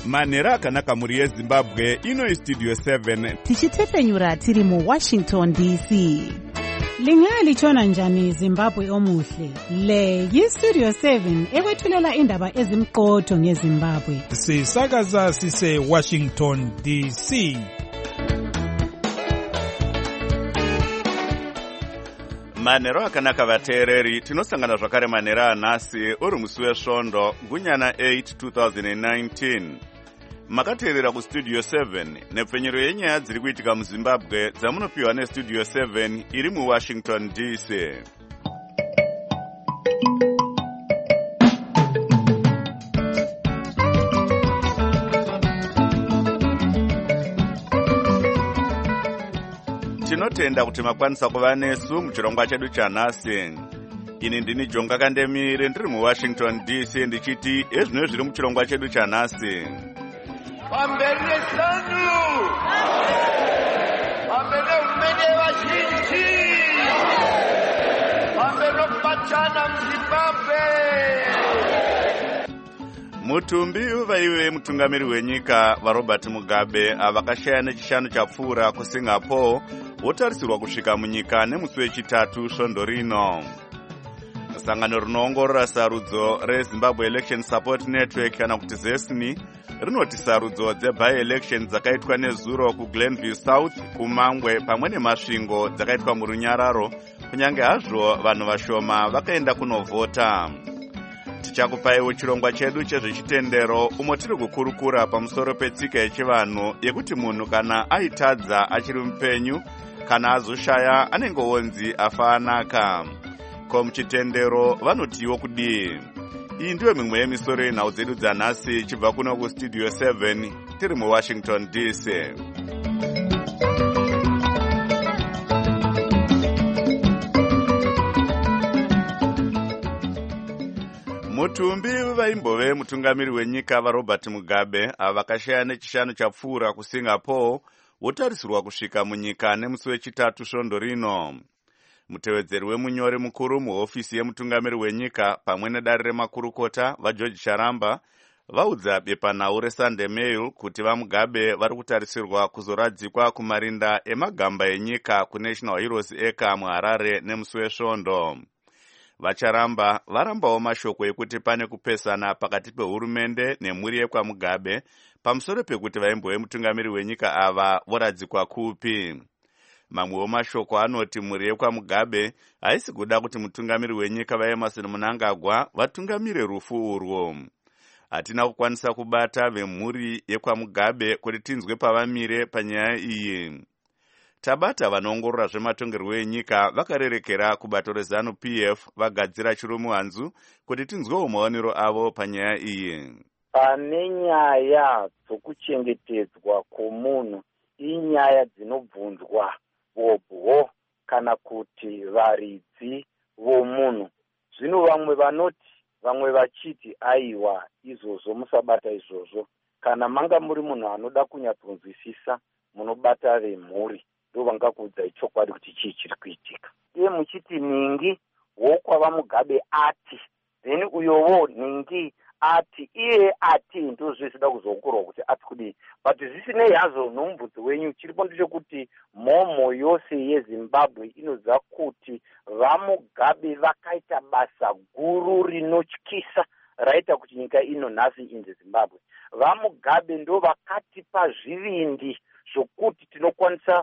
manhero akanaka mhuri yezimbabwe. Ino Studio 7 tichitepfenyura tiri muWashington DC. Lingalitshona njani Zimbabwe omuhle? Le yiStudio 7 ekwethulela indaba ezimqotho ngeZimbabwe. Sisakaza sise Washington DC. manhero akanaka vateereri, tinosangana zvakare manhero anhasi uri musi wesvondo gunyana 8 2019. Makateerera kuStudio 7 nepfenyero yenyaya dziri kuitika muZimbabwe dzamunopiwa neStudio 7 iri muWashington DC. Tinotenda kuti makwanisa kuva nesu muchirongwa chedu chanhasi. Ini ndini Jonga Kandemire ndiri muWashington DC ndichiti ezvino zviri muchirongwa chedu chanhasi. Pambere sanu. Pambere umene vazhinji. Pambere kupachana muZimbabwe. Mutumbi vaive mutungamiri wenyika vaRobert Mugabe avakashaya nechishanu chapfuura kuSingapore votarisirwa kusvika munyika nemusi wechitatu svondo rino. Sangano rinoongorora sarudzo reZimbabwe Election Support Network kana kuti ZESNI rinoti sarudzo dzeby-election dzakaitwa nezuro kuGlenview South kuMangwe pamwe nemasvingo dzakaitwa murunyararo kunyange hazvo vanhu vashoma vakaenda kunovhota. Tichakupaiwo chirongwa chedu chezvechitendero umo tiri kukurukura pamusoro petsika yechivanhu yekuti munhu kana aitadza achiri mupenyu kana azoshaya anenge onzi afa anaka. Ko muchitendero vanotiwo kudii? Iyi ndiyo mimwe yemisoro yenhau dzedu dzanhasi chibva kuno kuStudio 7 tiri muWashington DC. Mutumbi vaimbove mutungamiri wenyika vaRobert Mugabe avakashaya nechishanu chapfuura kuSingapore votarisirwa kusvika munyika nemusi wechitatu svondo rino. Mutevedzeri wemunyori mukuru muhofisi yemutungamiri wenyika pamwe nedare remakurukota vaGeorge Charamba vaudza bepanhau reSunday Mail kuti vaMugabe vari kutarisirwa kuzoradzikwa kumarinda emagamba enyika kuNational Heroes Acre muHarare nemusi wesvondo. Vacharamba varambawo mashoko ekuti pane kupesana pakati pehurumende nemhuri yekwaMugabe pamusoro pekuti vaimbove mutungamiri wenyika ava voradzikwa kupi. Mamwewo mashoko anoti mhuri yekwaMugabe haisi kuda kuti mutungamiri wenyika vaEmmerson Mnangagwa vatungamire rufu urwo. Hatina kukwanisa kubata vemhuri yekwaMugabe kuti tinzwe pavamire panyaya iyi. Tabata vanoongorora zvematongerwo enyika vakarerekera kubato reZANU-PF vagadzira chirumuhanzu kuti tinzwewo maonero avo panyaya iyi. Pane nyaya dzokuchengetedzwa kwomunhu inyaya dzinobvunzwa bobho kana kuti varidzi vomunhu. Zvino vamwe vanoti, vamwe vachiti aiwa izvozvo musabata izvozvo. Kana manga muri munhu anoda kunyatsonzwisisa munobata vemhuri. Ndo vangakuudza ichokwadi kuti chii chiri kuitika. Iye muchiti ningi wokwava Mugabe ati, then uyowo ningi ati, iye ati ndo zvisida kuzokurwa kuti ati kudii. But zvisinei hazvo nomubvunzo wenyu chiripo ndechekuti mhomho yose yeZimbabwe inoziva kuti vaMugabe vakaita basa guru rinotyisa raita kuti nyika ino nhasi inze Zimbabwe. VaMugabe ndo vakatipa zvivindi zvokuti tinokwanisa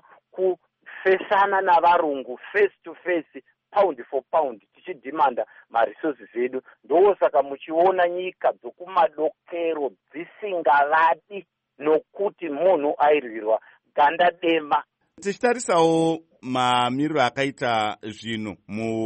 kufesana navarungu face to face, pound for pound, tichidhimanda maresources edu. Ndosaka muchiona nyika dzokumadokero dzisingavadi nokuti munhu airwirwa ganda dema. Tichitarisawo mamiriro akaita zvino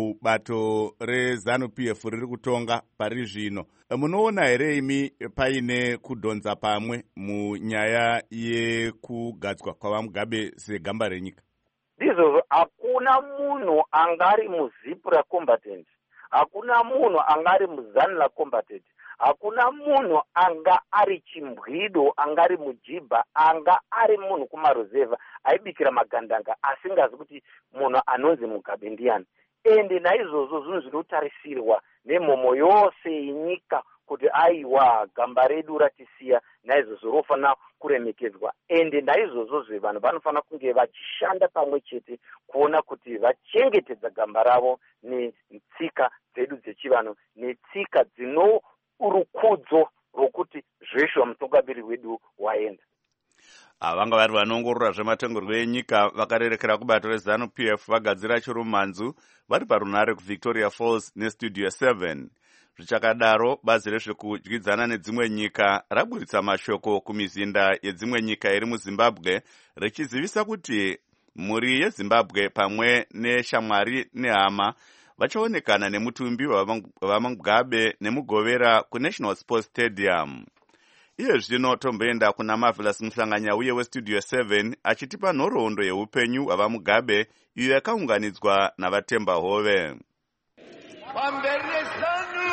mubato reZANU-PF riri kutonga pari zvino, munoona here imi paine kudhonza pamwe munyaya yekugadzwa kwavaMugabe segamba renyika? Ndizvo, hakuna munhu angari muzipu raCombatant, hakuna munhu angari muzanu raCombatant, hakuna munhu anga ari chimbwido, angari mujibha, anga ari munhu kumaruzeva aibikira magandanga asingazi kuti munhu anonzi Mugabe ndiani. Ende naizvozvo zvinhu zvinotarisirwa nemhomo yose yenyika kuti aiwa gamba redu ratisiya, naizvozvo rofanira kuremekedzwa. Ende naizvozvozve vanhu vanofanira kunge vachishanda pamwe chete kuona kuti vachengetedza gamba ravo netsika dzedu dzechivanhu, netsika dzino rukudzo rokuti zveshuwa mutungamiri wedu waenda. Vanga vari vanoongorora zvematongerwo enyika vakarerekera kubato reZANU-PF vagadzira chirumanzu vari parunare kuVictoria Falls neStudio 7. Zvichakadaro, bazi rezvekudyidzana nedzimwe nyika raburitsa mashoko kumizinda yedzimwe nyika iri muZimbabwe richizivisa kuti mhuri yeZimbabwe pamwe neshamwari nehama vachaonekana nemutumbi waMugabe nemugovera kuNational Sports Stadium. Iye zvino tomboenda kuna Marvelous Muhlanganya uye weStudio 7 achitipa nhoroondo yeupenyu hwaMugabe iyo yakaunganidzwa navatemba hove. Pamberi neZANU,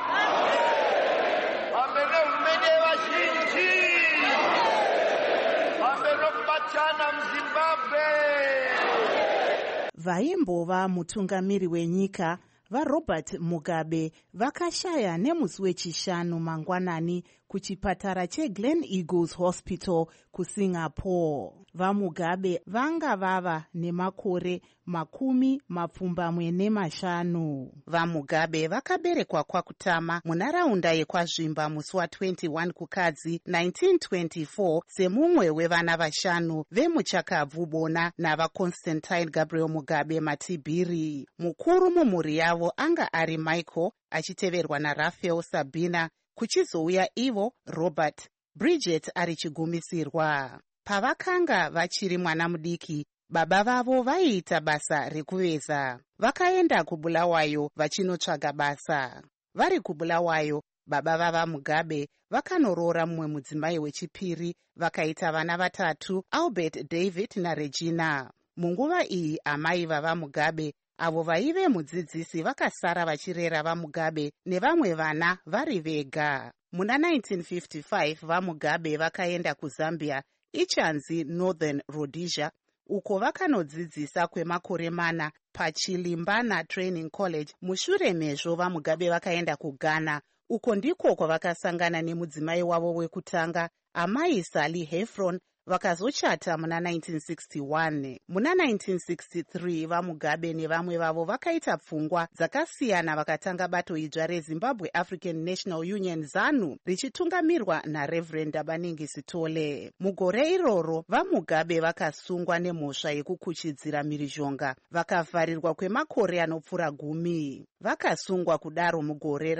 pamberi nehurumende vazhinji, pamberi nokubatana muZimbabwe. Vaimbova mutungamiri wenyika vaRobert Mugabe vakashaya nemusi wechishanu mangwanani kuchipatara cheGlen Eagles Hospital kuSingapore. VaMugabe vanga vava nemakore 25. VaMugabe vakaberekwa kwakutama munharaunda yekwazvimba musi wa21 kukadzi 1924 semumwe wevana vashanu vemuchakabvu bona navaConstantine Gabriel Mugabe Matibiri. Mukuru mumhuri yavo anga ari Michael achiteverwa naRafael Sabina, kuchizouya Ivo Robert, Bridget ari chigumisirwa. Pavakanga vachiri mwana mudiki, baba vavo vaiita basa rekuveza. Vakaenda kuBulawayo vachinotsvaga basa. Vari kuBulawayo, baba vavaMugabe vakanorora mumwe mudzimai wechipiri, vakaita vana 3, Albert, David naRegina. Munguva iyi amai vavaMugabe avo vaive mudzidzisi vakasara vachirera vaMugabe nevamwe vana vari vega. Muna 1955 vaMugabe vakaenda kuZambia ichanzi Northern Rhodesia, uko vakanodzidzisa kwemakore 4 paChilimbana Training College. Mushure mezvo vaMugabe vakaenda kuGhana, uko ndiko kwavakasangana nemudzimai wavo wekutanga, amai Sally Heffron, vakazochata muna 1961. Muna 1963 vaMugabe nevamwe vavo vakaita pfungwa dzakasiyana vakatanga bato idzva reZimbabwe African National Union ZANU richitungamirwa naReverend Dabaningi Sitole. Mugore iroro vaMugabe vakasungwa nemhosva yekukuchidzira mhirizhonga vakavharirwa kwemakore anopfuura 10. Vakasungwa kudaro mugore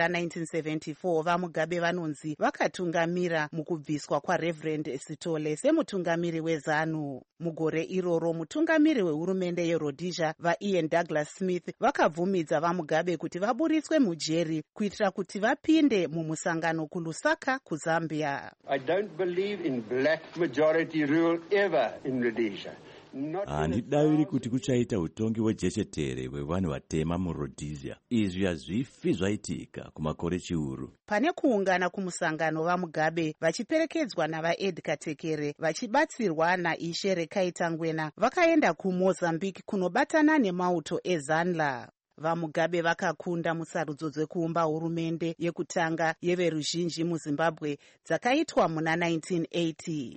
ra1974 vaMugabe vanonzi vakatungamira mukubviswa kwaReverend Sitole semutungamiri weZANU. Mugore iroro mutungamiri wehurumende yeRhodesia vaIan Douglas Smith vakabvumidza vaMugabe kuti vaburitswe mujeri kuitira kuti vapinde mumusangano kuLusaka kuZambia. I don't believe in black majority rule ever in Rhodesia. Handidaviri kuti kuchaita utongi hwejechetere hwevanhu vatema muRhodesia. Izvi hazvifi zvaitika kumakore chiuru. Pane kuungana kumusangano vaMugabe vachiperekedzwa navaEd Katekere vachibatsirwa naIshe Rekaita Ngwena vakaenda kuMozambique kunobatana nemauto eZanla. VaMugabe vakakunda musarudzo dzekuumba hurumende yekutanga yeveruzhinji muZimbabwe dzakaitwa muna 1980.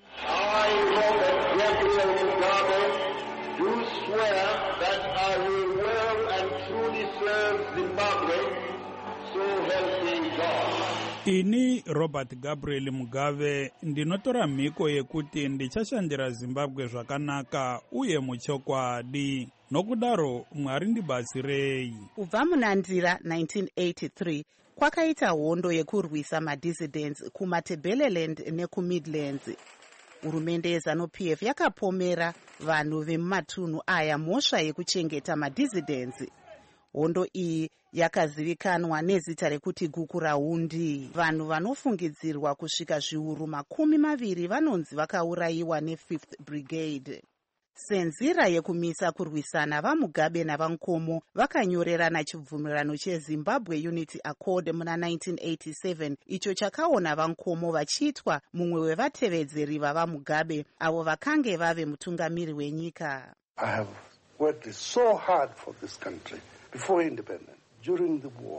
Do swear that I will well and truly serve Zimbabwe, so help me God. Ini Robert Gabriel Mugabe ndinotora mhiko yekuti ndichashandira Zimbabwe zvakanaka uye muchokwadi. Nokudaro Mwari ndibatsirei. Kubva muna Ndira 1983 kwakaita hondo yekurwisa madissidents kuMatabeleland nekuMidlands. Hurumende yeZANU-PF yakapomera vanhu vemumatunhu aya mhosva yekuchengeta madissidents. Hondo iyi yakazivikanwa nezita rekuti guku rahundi. Vanhu vanofungidzirwa kusvika zviuru 20 vanonzi vakaurayiwa ne5th Brigade. Senzira yekumisa kurwisana vaMugabe navaNkomo vakanyorerana chibvumirano cheZimbabwe Unity Accord muna 1987, icho chakaona vaNkomo vachiitwa mumwe wevatevedzeri vavaMugabe avo vakange vave mutungamiri wenyika. I have worked so hard for this country before independence, during the war.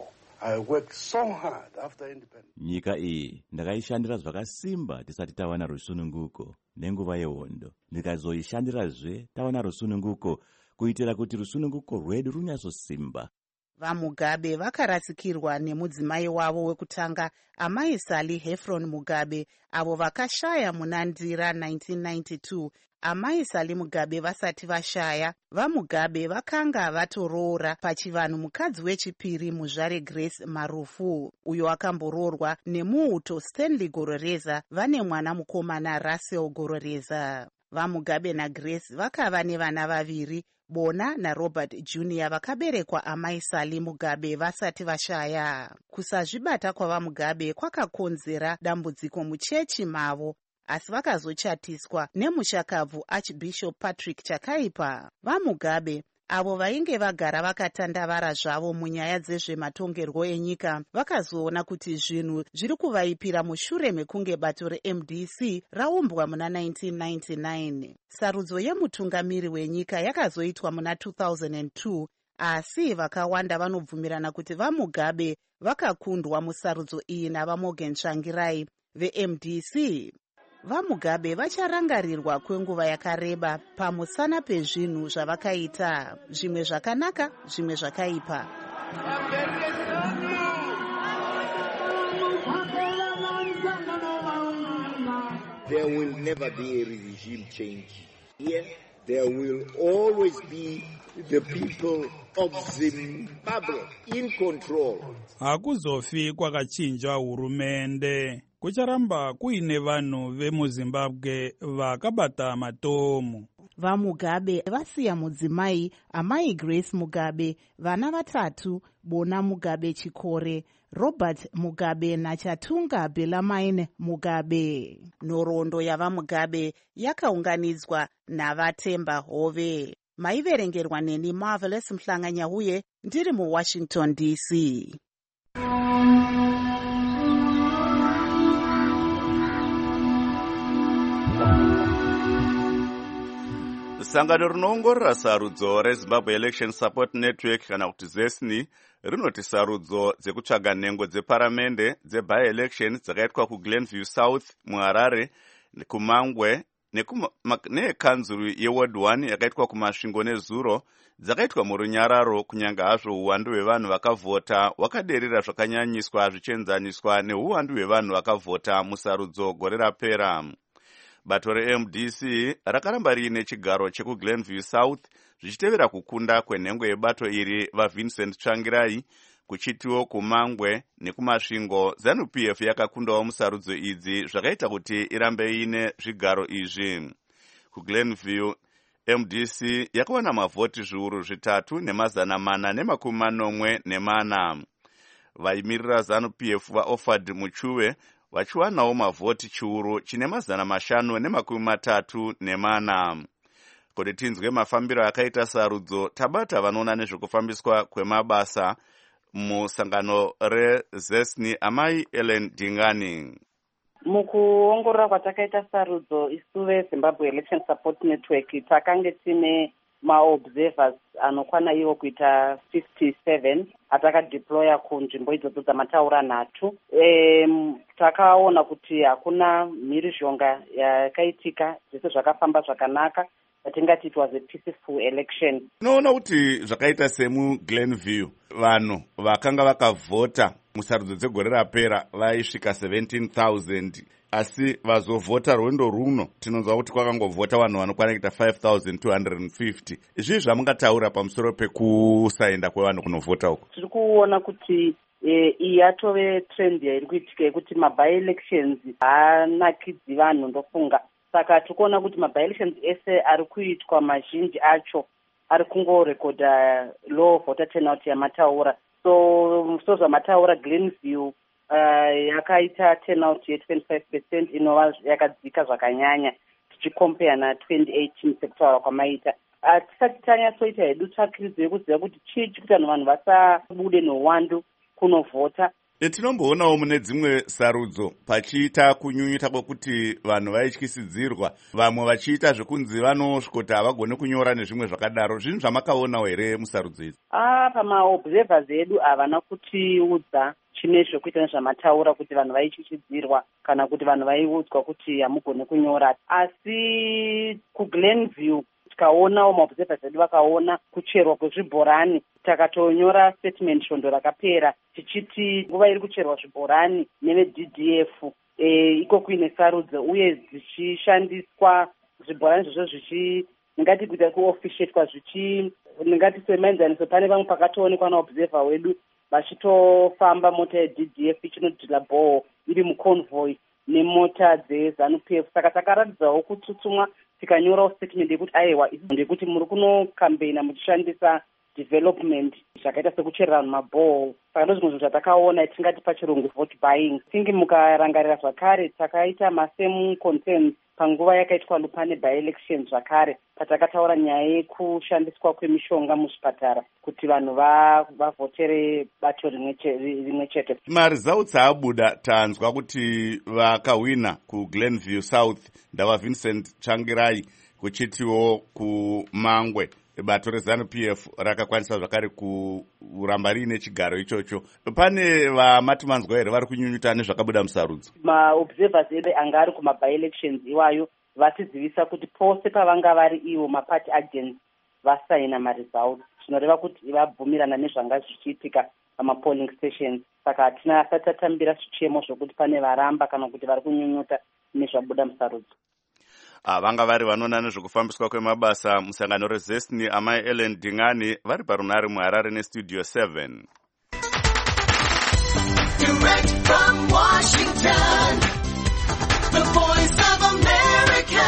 I worked so hard after independence. Nyika iyi ndakaishandira zvakasimba tisati tawana rusununguko nenguva yehondo. Ndikazoishandirazve tawana rusununguko kuitira kuti rusununguko rwedu runyatsosimba. VaMugabe vakarasikirwa nemudzimai wavo wekutanga amai Sally Heffron Mugabe avo vakashaya muna Ndira 1992. Amai Sally Mugabe vasati vashaya, VaMugabe vakanga vatoroora pachivanhu mukadzi wechipiri muzvare Grace Marufu, uyo akamboroorwa nemuuto Stanley Gororeza vane mwana mukomana Russell Gororeza. VaMugabe naGrace vakava nevana vaviri, Bona naRobert Jr. vakaberekwa amai Sally Mugabe vasati vashaya. Kusazvibata kwavaMugabe kwakakonzera dambudziko muchechi mavo, asi vakazochatiswa nemushakabvu Archbishop Patrick Chakaipa. VaMugabe avo vainge vagara vakatandavara zvavo munyaya dzezvematongerwo enyika vakazoona kuti zvinhu zviri kuvaipira mushure mekunge bato reMDC raumbwa muna 1999. Sarudzo yemutungamiri wenyika yakazoitwa muna 2002, asi vakawanda vanobvumirana kuti vaMugabe vakakundwa musarudzo iyi navaMorgan Tsvangirai veMDC. VaMugabe vacharangarirwa kwenguva yakareba pamusana pezvinhu zvavakaita, zvimwe zvakanaka, zvimwe zvakaipa. There will never be a regime change. Here, there will always be the people of Zimbabwe in control. Hakuzofi kwakachinjwa hurumende. Kucharamba kuine vanhu vemuZimbabwe vakabata matomu. VaMugabe vasiya mudzimai amai Grace Mugabe, vana vatatu, Bona Mugabe Chikore, Robert Mugabe nachatunga Bellarmine Mugabe. Nhoroondo yavaMugabe yakaunganidzwa navaTemba Hove. Maiverengerwa neni Marvelous Mhlanganyauye, ndiri muWashington DC. Sangano rinoongorora sarudzo reZimbabwe Election Support Network kana kuti ZESNI rinoti sarudzo dzekutsvaga nhengo dzeparamende dzebi-election dzakaitwa kuGlenview South muHarare, kuMangwe nekanzuru yeWard 1 yakaitwa kuMasvingo neZuro dzakaitwa murunyararo, kunyange hazvo uwandu hwevanhu vakavhota hwakaderera zvakanyanyiswa zvichienzaniswa neuwandu hwevanhu vakavhota musarudzo gore rapera. Bato reMDC rakaramba riine chigaro chekuGlenview South zvichitevera kukunda kwenhengo yebato iri vaVincent Tsvangirai, kuchitiwo kuMangwe nekuMasvingo ZANU-PF yakakundawo musarudzo idzi zvakaita kuti irambe iine zvigaro izvi. KuGlenview MDC yakawana mavhoti zviuru 3,494. Vaimirira ZANU-PF vaOfad Muchuwe vachiwanawo mavhoti chiuru chine 534. Kuti tinzwe mafambiro akaita sarudzo, tabata vanoona nezvekufambiswa kwemabasa musangano reZESNI amai Ellen Dingani. Mukuongorora kwatakaita sarudzo isu veZimbabwe Election Support Network takange tine maobservers anokwana iwo kuita 57 atakadeploya kunzvimbo idzodzo dzamataura nhatu. Takaona kuti hakuna mhirizhonga yakaitika, zvese zvakafamba zvakanaka, atingati it was a peaceful election. Tinoona kuti zvakaita semuGlenview vanhu vakanga vakavhota musarudzo dzegore rapera vaisvika 17,000, asi vazovhota rwendo runo tinonzwa kuti kwakangovhota vanhu vanokwana kuita 5,250. Izvi zvamungataura pamusoro pekusaenda kwevanhu kunovhota uko? Tiri kuona kuti iyi yatove trend yairi kuitika yekuti mabi-elections haanakidzi vanhu ndofunga. Saka tikuona kuti mabi-elections ese ari kuitwa mazhinji acho ari kungorekodha low voter turnout yamataura. So zvamataura Glenview yakaita turnout ye25% inova yakadzika zvakanyanya tichikompea na2018 sekutaura kwamaita. Tisati tanyatsoita hedu tsvakiridzo yekuziva kuti chii chikuti vanhu vasabude nouwandu kunovhota. Tinomboonawo mune dzimwe sarudzo pachiita kunyunyuta kwekuti vanhu vaityisidzirwa, vamwe vachiita zvekunzi vanosvikoti havagone kunyora nezvimwe zvakadaro. Zvinhu zvamakaonawo here musarudzo idzi? Pamaobservers edu havana kutiudza chine zvekuita nezvamataura kuti vanhu vaityisidzirwa kana kuti vanhu vaiudzwa kuti hamugone kunyora. Asi kuGlenview tikaonawo maobservers edu vakaona kucherwa kwezvibhorani, takatonyora statement svondo rakapera tichiti nguva iri kucherwa zvibhorani neveDDF iko kuine sarudzo uye zvichishandiswa zvibhorani zvozvo ndingati kuita kuofficiatwa ndingati semaenzaniso pane vamwe pakatoonekwa naobserver wedu vachitofamba mota yeDDF ichinodhila bhoo iri muconvoy nemota dzeZANU-PF. Saka takaratidzawo kutsutsumwa tikanyorawo statement yekuti aiwa ndekuti muri kunokampeina muchishandisa development zvakaita sekucherera vanhu mabhoo. Saka ndozvimwe zvinhu zvatakaona tingati pachirungu vote buying. Tingi mukarangarira zvakare takaita masame concerns panguva yakaitwa Lupane by-elections zvakare patakataura nyaya yekushandiswa kwemishonga muzvipatara kuti vanhu vavhotere bato rimwe chete. Maresults abuda tanzwa kuti vakahwina kuGlenview South ndava Vincent Changirai, kuchitiwo kuMangwe bato reZANU-PF rakakwanisa zvakare kuramba riine chigaro ichocho. Pane vamati manzwa here vari kunyunyuta nezvakabuda musarudzo? Maobservers edu anga ari kuma-by-elections iwayo vatidzivisa kuti pose pavanga vari ivo maparty agents vasaina maresults, zvinoreva kuti vabvumirana nezvanga zvichiitika pamapolling stations. Saka hatina asati tatambira zvichemo zvokuti pane varamba kana kuti vari kunyunyuta nezvabuda musarudzo. Vanga vari vanoona nezvekufambiswa kwemabasa musangano reZESNI amai Ellen Dingani vari parunare muHarare nestudio 7. Direct from Washington, the voice of America,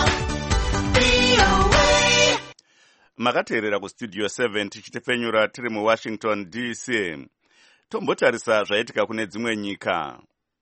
VOA. Makateerera kustudio 7 tichitefenyura tiri muWashington DC. Tombotarisa zvaitika kune dzimwe nyika.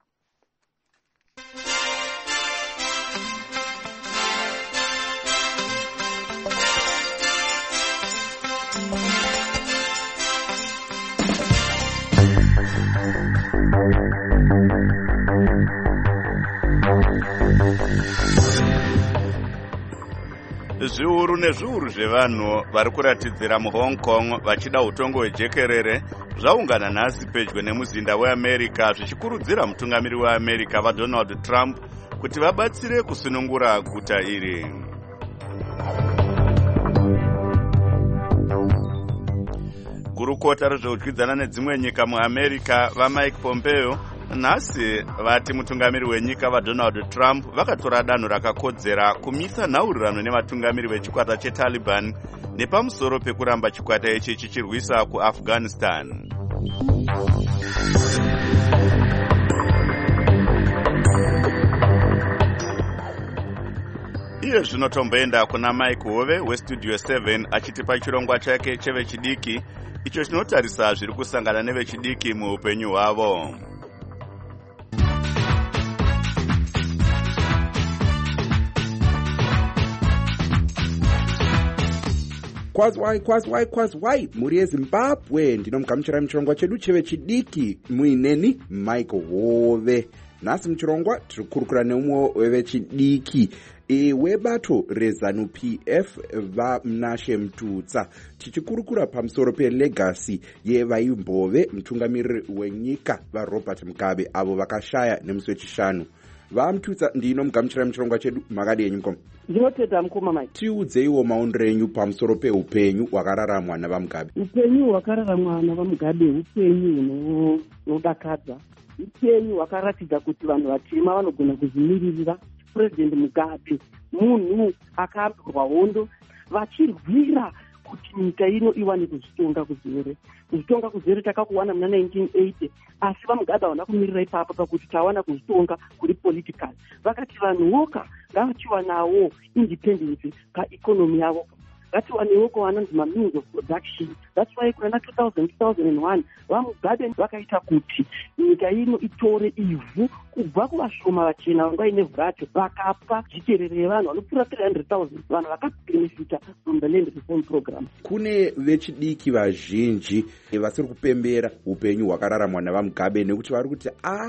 Zviuru nezviuru zvevanhu vari kuratidzira muHong Kong vachida utongo hwejekerere zvaungana nhasi pedyo nemuzinda weAmerica zvichikurudzira mutungamiri weAmerica vaDonald Trump kuti vabatsire kusunungura guta iri. Gurukota rezveudyidzana nedzimwe nyika muAmerica vaMike Pompeo nhasi vati mutungamiri wenyika vaDonald Trump vakatora danho rakakodzera kumisa nhaurirano nevatungamiri vechikwata cheTaliban nepamusoro pekuramba chikwata ichi chichirwisa kuAfghanistan. Iye zvino tomboenda kuna Mike Hove westudio 7 achitipa chirongwa chake chevechidiki icho chinotarisa zviri kusangana nevechidiki muupenyu hwavo. Kwazwai muri yeZimbabwe, ndinomugamuchira muchirongwa chedu chevechidiki muineni Mike Hove. Nhasi muchirongwa tiri kurukura neumwe wevechidiki webato reZANU-PF vaMnashe Mtutsa, tichikurukura pamusoro pelegasi yevaimbove mutungamiriri wenyika vaRobert Mugabe avo vakashaya nemusi wechishanu. VaMtutsa ndinomugamuchira muchirongwa chedu, makadi yenyu mukoma? Ndinotedza mukoma mai. Tiudzeiwo maonero enyu pamusoro peupenyu hwakararamwa navaMugabe. Upenyu hwakararamwa navaMugabe upenyu hunodakadza, upenyu hwakaratidza kuti vanhu vatema vanogona kuzvimiririra. President Mugabe munhu akaambirwa hondo vachirwira kuti nyika ino iwane kuzvitonga kuzere. Kuzvitonga kuzere takakuwana muna 1980, asi vaMugabe havana kumirira ipapo pakuti tawana kuzvitonga kuri political. Vakati vanhu voka ngavachiwanawo independence paeconomy yavo. ngatiwanewo kuvanonzi mameans of production. That's why kuna 2001 vamugabe vakaita kuti nyika ino itore ivhu kubva kuvashoma vachena vanga inevhu racho vakapa jikerere yevanhu vanopfuura 300,000 vanhu vakabenefita from the land reform program. Kune vechidiki vazhinji vasiri kupembera upenyu hwakararamwa navamugabe nekuti vari kuti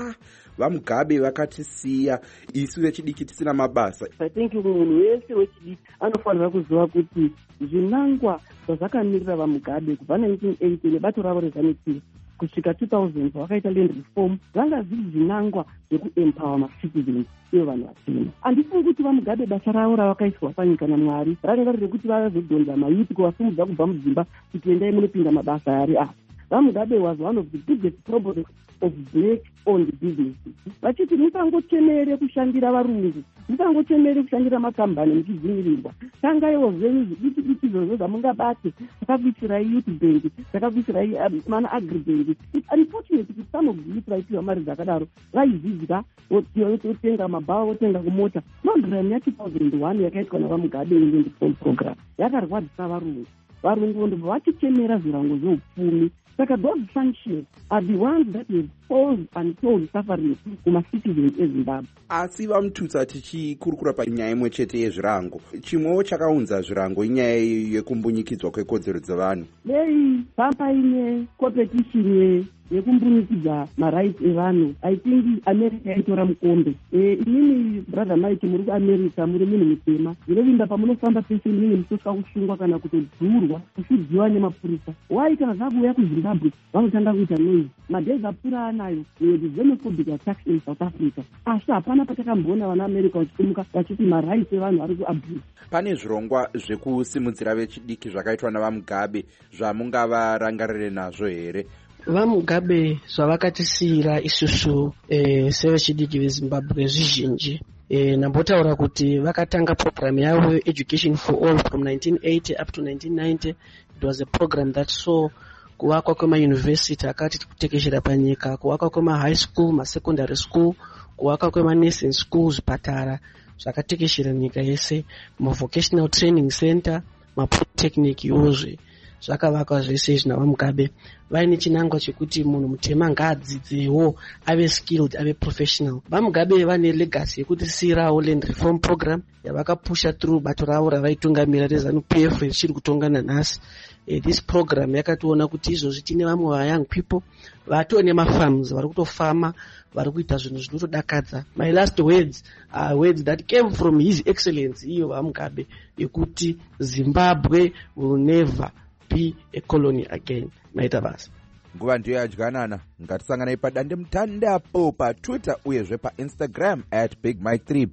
vamugabe vakatisiya isu vechidiki tisina mabasa. I think munhu wese wechidiki anofanira kuziva kuti zvinangwa zvazvakamirira vamugabe kubva 1980 nebato ravo rezanetiri kusvika 2000 vakaita land reform zvanga zviri zvinangwa zvekuempower macitizens ivo vanhu vatema. Handifungi kuti vamugabe basa ravo ravakaiswa panyika naMwari ranga riri rekuti vazodhonza mayuti kuvasimudza kubva mudzimba kuti endai munopinda mabasa ari apa. Vamugabe was one of the biggest problems of black-owned businesses. Vachiti musangochemere kushandira varungu, musangochemere kushandira makambani muchidzimirirwa. Tangaiwo zvenyu zvidiki izvozvo zvamungabate, takakuitirai youth bank, takakuitirai mana agribank. It's unfortunate kuti some of the youth vaipihwa mari dzakadaro vaizvidya votenga mabhawa votenga kumota. Program ya2001 yakaitwa navamugabe in the reform program yakarwadzisa varungu. Varungu ndobva vachichemera zvirango zveupfumi. Saka those sanctions are the ones that will cause untold suffering kumacitizens eZimbabwe. Asi vamututsa tichikurukura panyaya imwe chete yezvirango. Chimwewo chakaunza zvirango inyaya yekumbunyikidzwa kwekodzero dzevanhu. Dei pampaine competition yekumbunyikidzwa marights evanhu. I think America yaitora mukombe. Inini brother Mike muri kuAmerica muri munhu mutema. Zvinovimba pamunofamba pese inini musosvika kusungwa kana kutodhurwa kuchidziwa nemapurisa. Why kana zvakuuya kuZimbabwe vanotanga kuita noise. Madhezi apfuura anayo the xenophobic attacks in South Africa. Asi hapana patakambona vana America vachitumuka vachiti marights evanhu ari kuabuse. Pane zvirongwa zvekusimudzira vechidiki zvakaitwa navamugabe zvamungavarangarire nazvo here? Vamugabe zvavakatisiyira isusu sevechidiki veZimbabwe zvizhinji. Nambotaura kuti vakatanga program yavo Education for All from 1980 up to 1990. It was a program that saw kuvakwa kwemauniversity akati kutekeshera panyika, kuvakwa kwemahigh school, masecondary school, kuvakwa kwemanursing school, zvipatara zvakatekeshera nyika yese, mavocational training center, mapolytechnic yozve zvakavakwa zvese izvi navamugabe. Vaine chinangwa chekuti munhu mutema ngaadzidzewo ave skilled ave professional. Vamugabe vane legacy yekutisiyirawo land reform program yavakapusha through bato ravo ravaitungamira reZANU-PF richiri kutongana nhasi. This program yakationa kuti izvozvi tine vamwe vayoung people vatoo nemafarms vari kutofama vari kuita zvinhu zvinotodakadza. My last words are words that came from his excellency iyo vamugabe yekuti Zimbabwe will never be a colony again. Maita basa. Nguva ndiyo yadyanana. Ngatisanganai padande mutandapo paTwitter uyezve paInstagram @BigMike3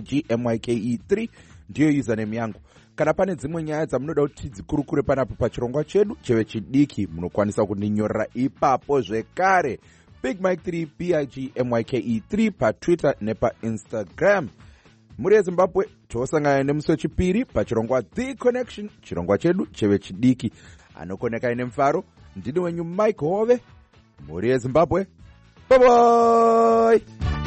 BIGMYKE3 ndiyo username yangu. Kana pane dzimwe nyaya dzamunoda kuti dzikurukure panapo pachirongwa chedu chevechidiki munokwanisa kundinyorera ipapo zvekare. BigMike3 BIGMYKE3 paTwitter nepaInstagram. Muri yeZimbabwe tosangana nemusi wechipiri pachirongwa The Connection, chirongwa chedu chevechidiki. Anokoneka nemufaro ndini wenyu Mike Hove. Muri yeZimbabwe. Bye bye.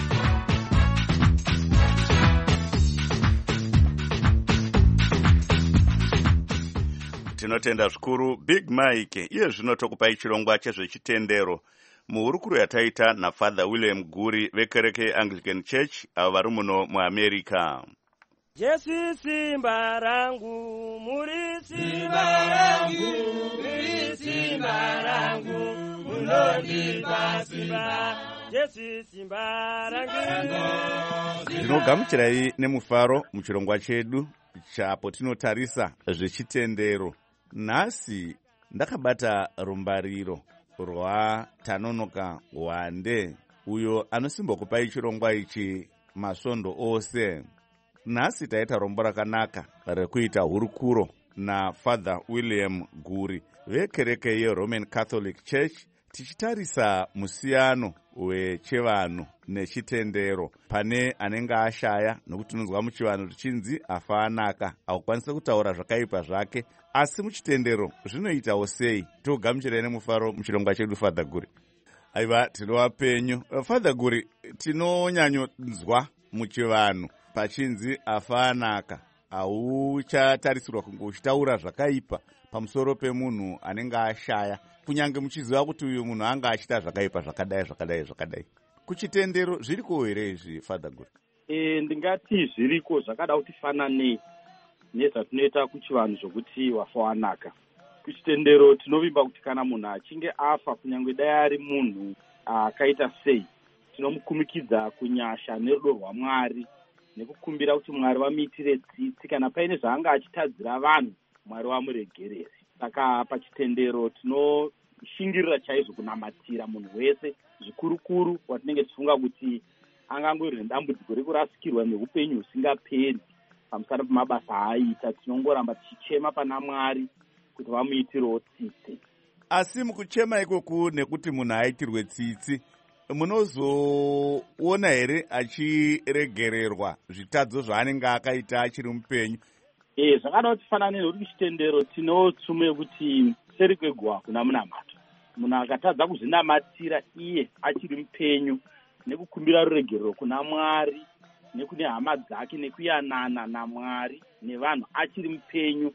Tinotenda zvikuru Big Mike. Iye zvino tokupai chirongwa chezvechitendero. Muhurukuru yataita naFather William Guri vekereke Anglican Church avo vari muno muAmerica. Jesu simba rangu, muri simba rangu, muri simba rangu, munondipa simba. Jesu simba rangu. Ndinogamuchirai nemufaro muchirongwa chedu chapo tinotarisa zvechitendero. Nhasi ndakabata rumbariro rwaTanonoka Wande, uyo anosimbokupai chirongwa ichi masvondo ose. Nhasi taita rombo rakanaka rekuita hurukuro naFather William Guri vekereke yeRoman Catholic Church, tichitarisa musiyano wechivanhu nechitendero. Pane anenge ashaya nokuti tinonzwa muchivanhu richinzi afa anaka, akukwanisa kutaura zvakaipa zvake, asi muchitendero zvinoitawo sei? Togamuchirai nemufaro muchirongwa chedu Father Guri. Aiva, tinovapenyu. Father Guri, tinonyanyonzwa muchivanhu pachinzi afa anaka. hauchatarisirwa kunge uchitaura zvakaipa pamusoro pemunhu anenge ashaya, kunyange muchiziva kuti uyu munhu anga achiita zvakaipa zvakadai. Kuchitendero zviriko here izvi, Father Guri? Ndingati zviriko, zvakada kuti fananei nezvatinoita kuchivanhu zvokuti wafa wanaka. Kuchitendero tinovimba kuti kana munhu achinge afa, kunyange dai ari munhu akaita sei, tinomukumikidza kunyasha nerudo rwaMwari nekukumbira kuti Mwari vamuitire tsitsi, kana paine zvaanga achitadzira vanhu Mwari vamuregerere. Saka pachitendero tinoshingirira chaizvo kunamatira munhu wese, zvikurukuru watinenge tichifunga kuti angangorine dambudziko rekurasikirwa neupenyu husingaperi pamusana pemabasa aaita. Tinongoramba tichichema pana Mwari kuti vamuitirewo tsitsi. Asi mukuchema ikoku nekuti munhu aitirwe tsitsi, munozoona here achiregererwa zvitadzo zvaanenge akaita achiri mupenyu? Zvakada kuti fanane nekuti kuchitendero tinotsumo yekuti seri kweguva kuna munamato. Munhu akatadza kuzvinamatira iye achiri mupenyu nekukumbira ruregerero kuna Mwari nekune hama dzake nekuyanana naMwari nevanhu achiri mupenyu,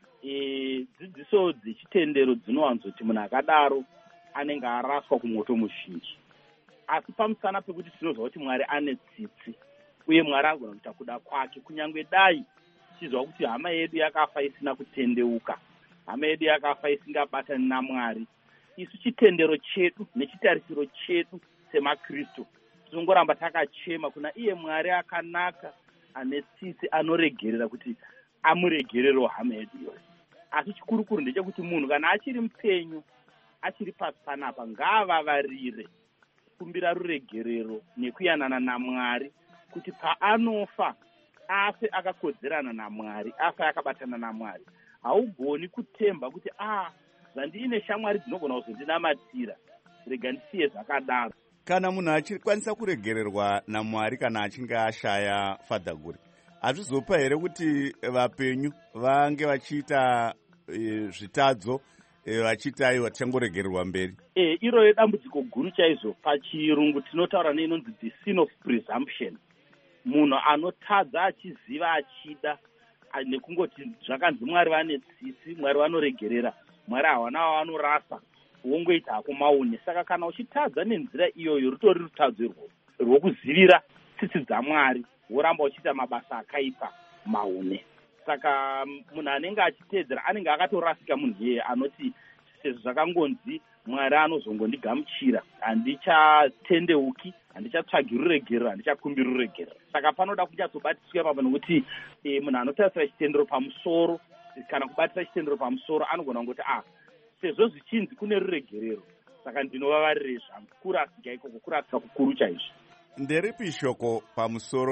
dzidziso dzechitendero dzinowanzoti munhu akadaro anenge araswa kumoto muzhinji. Asi pamusana pekuti tinoziva kuti Mwari ane tsitsi uye Mwari agona kuita kuda kwake, kunyange dai tichiziva kuti hama yedu yakafa isina kutendeuka, hama yedu yakafa isingabatani naMwari, isu chitendero chedu nechitarisiro chedu semaKristu tinongoramba takachema kuna iye Mwari akanaka, ane tsitsi, anoregerera kuti amuregererewo hama yedu iyoyo. Asi chikurukuru ndechekuti munhu kana achiri mupenyu, achiri pasi panapa, ngaavavarire kumbira ruregerero nekuyanana naMwari kuti paanofa afe akakodzerana naMwari, afe akabatana naMwari. Haugoni kutemba kuti zvandiine shamwari dzinogona kuzondinamatira, rega ndisiye zvakadaro. Kana munhu achikwanisa kuregererwa naMwari kana achinge ashaya, Father Guri, hazvizopa here kuti vapenyu vange vachiita zvitadzo vachiti aiwa tichangoregererwa mberi? Iroyo dambudziko guru chaizvo. Pachirungu tinotaura neinonzi the sin of presumption. Munhu anotadza achiziva achida nekungoti zvakanzi Mwari vane tsitsi, Mwari vanoregerera, Mwari hawana wavanorasa, wongoita hako maone. Saka kana uchitadza nenzira iyoyo, rutori rutadzo rwokuzivira tsitsi dzaMwari, woramba uchiita mabasa akaipa maone. Saka munhu anenge achiteedzera anenge akatorasika munhu iyeye anoti sezvo zvakangonzi Mwari anozongondigamuchira, handichatendeuki, handichatsvagi ruregerero, handichakumbiri ruregerero. Saka panoda kunyatsobatiswa papa nokuti munhu anotarisira chitendero pamusoro kana kubatisa chitendero pamusoro anogona kungoti sezvo zvichinzi kune ruregerero, saka ndinovavarire zvangu. Kurasika ikoko kurasika kukuru chaizvo. Nderipi shoko pamusoro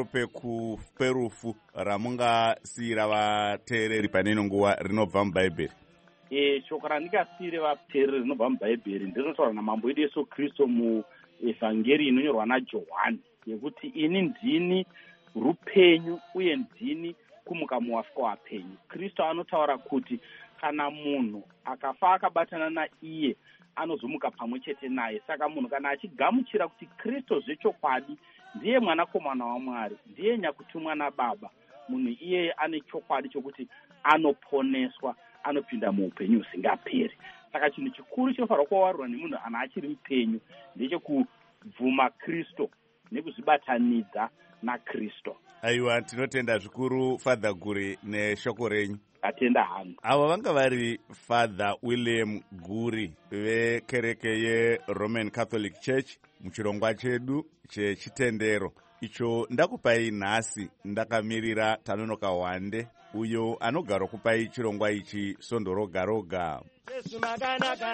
perufu ramungasiyira vateereri pane ino nguva rinobva mubhaibheri? Shoko randingasiyire vateereri rinobva mubhaibheri ndinotaura namambo edu Yesu Kristu muevhangeri inonyorwa naJohani, yekuti ini ndini rupenyu uye ndini kumuka muvafa vapenyu. Kristu anotaura kuti kana munhu akafa akabatana naiye anozomuka pamwe chete naye. Saka munhu kana achigamuchira kuti Kristu zvechokwadi ndiye mwanakomana waMwari, ndiye nyakutumwa naBaba, munhu iyeye ane chokwadi chokuti anoponeswa, anopinda muupenyu husingaperi. Saka chinhu chikuru chinofanirwa kuvavarwa nemunhu ana achiri mupenyu ndechekubvuma Kristu nekuzvibatanidza naKristu. Aiwa, tinotenda zvikuru Father Guri neshoko renyu. Atenda hangu. Ava vanga vari Father William Guri vekereke yeRoman Catholic Church muchirongwa chedu chechitendero icho ndakupai nhasi. Ndakamirira Tanonoka Wande uyo anogara kupai chirongwa ichi Sondo roga roga. Jesu makanaka,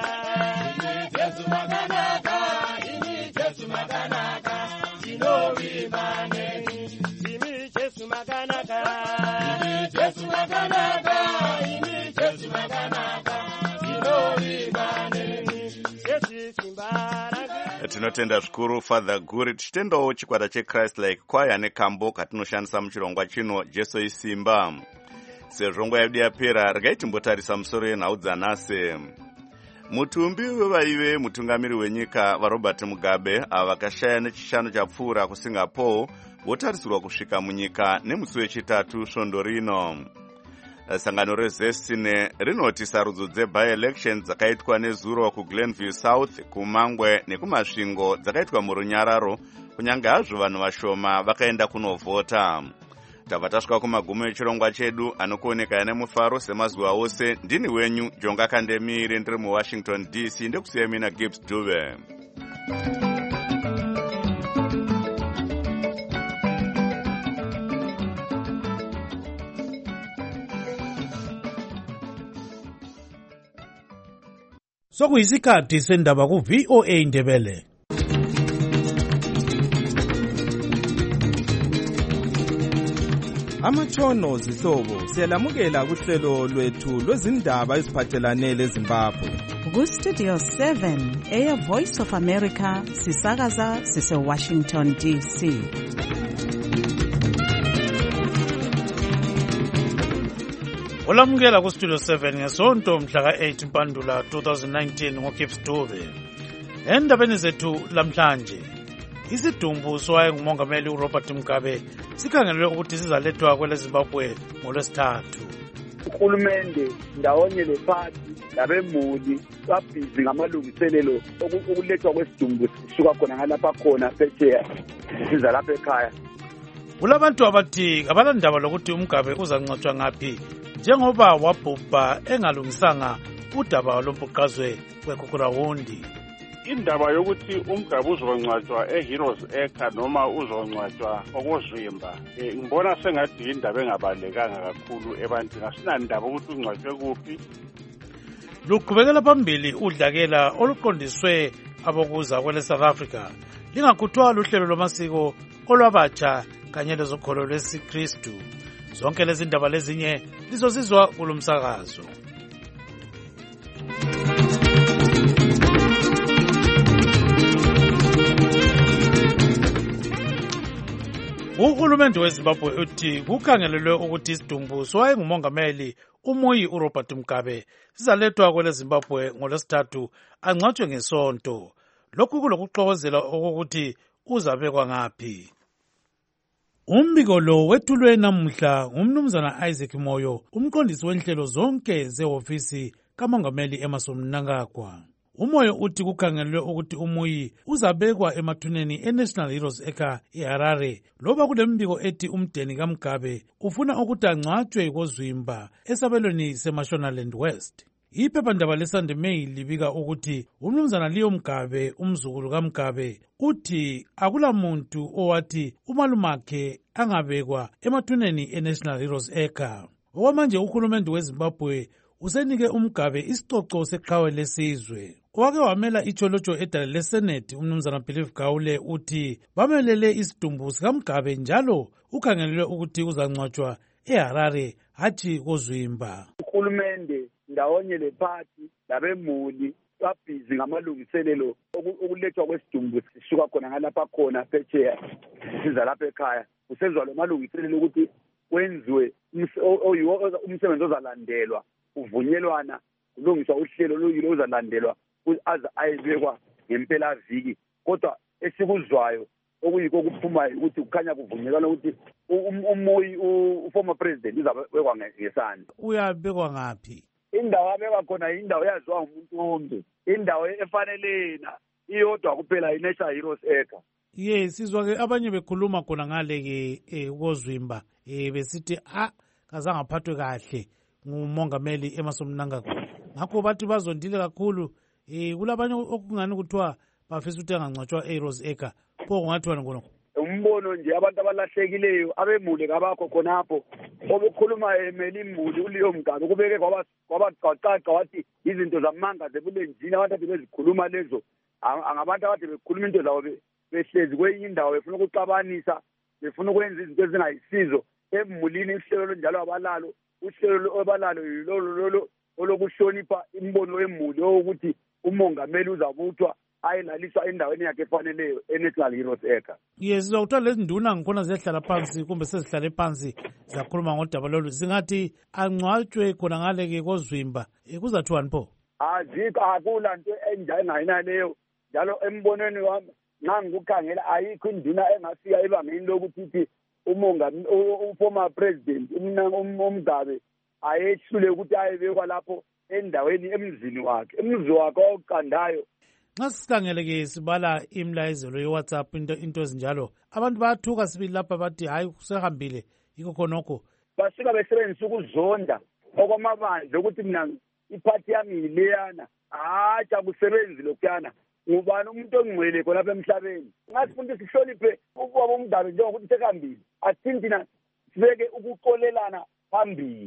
Jesu makanaka, Jesu makanaka, tinovimba neni. Jesu makanaka, Jesu makanaka, Jesu makanaka, tinovimba neni. Jesu simbaranga. Tinotenda zvikuru Father Guri, tichitendawo chikwata cheChrist Like Choir nekambo katinoshandisa muchirongwa chino Jesu isimba. Sezvo nguva yedu yapera, regai timbotarisa musoro yenhau dzanhasi. mutumbi wevaive mutungamiri wenyika vaRobert Mugabe ava vakashaya nechishanu chapfuura kuSingapore votarisirwa kusvika munyika nemusi wechitatu svondo rino. Sangano rezesine rinoti sarudzo dzebi-elections dzakaitwa nezuro kuGlenview South, kuMangwe nekumasvingo dzakaitwa murunyararo, kunyange hazvo vanhu vashoma vakaenda kunovhota. Tabva tasvika kumagumo echirongwa chedu anokuoneka nemufaro semazuva ose. Ndini wenyu Jonga Kandemire, ndiri muWashington DC, ndekusiya mina Gibbs Dube. Sokuyisikhathi sendaba ku-VOA Indebele. Amatshono zihlobo siyalamukela kuhlelo lwethu lwezindaba eziphathelane leZimbabwe. Ku-Studio 7 Air Voice of America sisakaza sise-Washington DC. Olamukela ku-Studio 7 ngesonto mhla ka-8 Mpandula 2019 ngoGibbs Dube. Endabeni zethu lamhlanje, isidumbu sowaye ngumongameli uRobert Mugabe sikhangelwe ukuthi sizalethwa kweleZimbabwe ngoLwesithathu. Uhulumende ndawonye lephathi labemuli babhizi ngamalungiselelo okulethwa kwesidumbu sisuka khona ngalapha khona phesheya siza lapha ekhaya. Kulabantu abathi abalandaba lokuthi uMugabe uzangcwatshwa ngaphi njengoba wabhubha engalungisanga udaba lombuqazwe weKukurawundi. Indaba yokuthi uMugabe uzongcwatshwa eHeroes Acre noma uzongcwatshwa okozwimba ngibona sengathi indaba engabalekanga kakhulu ebantwini. Asinandaba ukuthi ungcwatshwe kuphi. Luqhubekela phambili udlakela oluqondiswe abokuza kwele South Africa lingakuthwa luhlelo lwamasiko olwabatsha kanye lezokholo lwesiKristu. Zonke lezi ndaba lezinye lizozizwa kulomsakazo. Uhulumende weZimbabwe uthi kukhangelelwe ukuthi isidumbu sowaye ngumongameli umuyi uRobert Mugabe sizalethwa kweleZimbabwe ngoLwesithathu angcwatshwe ngesonto. Lokhu kulokuxokozela okokuthi uzabekwa ngaphi. Umbiko lo wethulwe namuhla ngumnumzana Isaac Moyo, umqondisi wenhlelo zonke zehofisi kamongameli Emmerson Mnangagwa. Umoyo uthi kukhangelwe ukuthi umuyi uzabekwa emathuneni eNational Heroes Acre eHarare loba kulembiko ethi umdeni kaMugabe ufuna ukuthi angcwatshwe kozwimba esabelweni seMashonaland West. Iphephandaba leSunday Mail libika ukuthi umnumzana Leo Mugabe, umzukulu kaMugabe, uthi akulamuntu owathi umalumakhe angabekwa emathuneni eNational Heroes Acre. Okwamanje uhulumende weZimbabwe usenike uMugabe isicoco seqhawe lesizwe. Owake wamela icholotho edale leSenate umnumzana Believe Gaule uthi bamelele isidumbu sikaMugabe njalo ukhangelelwe ukuthi uzangcwatshwa eHarare hathi kozwimba. Uhulumende ndawonye lephathi labemuli babhizi ngamalungiselelo okulethwa kwesidumbu sisuka khona ngalapha khona phesheya siza lapha ekhaya. Kusenzwa lo malungiselelo ukuthi wenziwe umsebenzi ozalandelwa, uvunyelwana kulungiswa uhlelo luyilo uzalandelwa aze ayebekwa ngempela viki. Kodwa esikuzwayo okuyiko kuphumayo ukuthi kukhanya kuvunyelwana ukuthi umuyi uformer president uzabekwa ngesandla. Uyabekwa ngaphi? Indawo abekwa khona indawo yaziwa ngumuntu wonke, indawo efanelena iyodwa kuphela iNational Heroes Acre. Yes, sizwa ke abanye bekhuluma khona ngale ke ukozwimba besithi kazange aphathwe kahle ngumongameli Emmerson Mnangagwa. Ngakho bathi bazondile kakhulu. Kulabanye okungani kuthiwa bafisa ukuthi angangcwatshwa eHeroes Acre. Pho kungathiwa ngokho. Umbono nje abantu abalahlekileyo abemuli kabakho khonapho obukhuluma emeli imuli uLeo Mugabe kubeke kwabacaca wathi izinto zamanga zebulenjini abantu ade bezikhuluma lezo angabantu abade bekhuluma into zabo behlezi kwenye indawo befuna ukuxabanisa, befuna ukwenza izinto ezingayisizo emulini. Ihlelo njalo abalalo, uhlelo obalalo yilolo olokuhlonipha imbono emuli ukuthi umongameli uzabuthwa ayelaliswa endaweni yakhe efaneleyo eNational Heroes Acre. Yes, sizokuthola lezi nduna ngikhona ziyahlala phansi kumbe sezihlale phansi zakhuluma ngodaba lolu zingathi angcwatshwe khona ngale ke kozwimba. Kuzathiwani pho? azikho, akulanto enjengayinaleyo. Njalo embonweni wami nxa ngikukhangela ayikho induna engafika ebangeni lokuthi ithi uformer president uMgabe ayehlule ukuthi ayebekwa lapho endaweni emzini wakhe, emzi wakhe oqandayo. Nxa sikhangele-ke sibala imlayezelo ye-WhatsApp into ezinjalo, abantu bayathuka sibili lapha bathi hayi kusehambile yikho khonokho. Basuka besebenzisa ukuzonda okwamabandla ukuthi mina iphathi yami yileyana, hatshi akusebenzi lokhuyana. Ngubani umuntu ongcwele khonapha emhlabeni? Ngasifuna ukuthi sihloniphe ubaba uMgabe njengokuthi sekuhambile, asithi thina sibeke ukuqolelana phambili.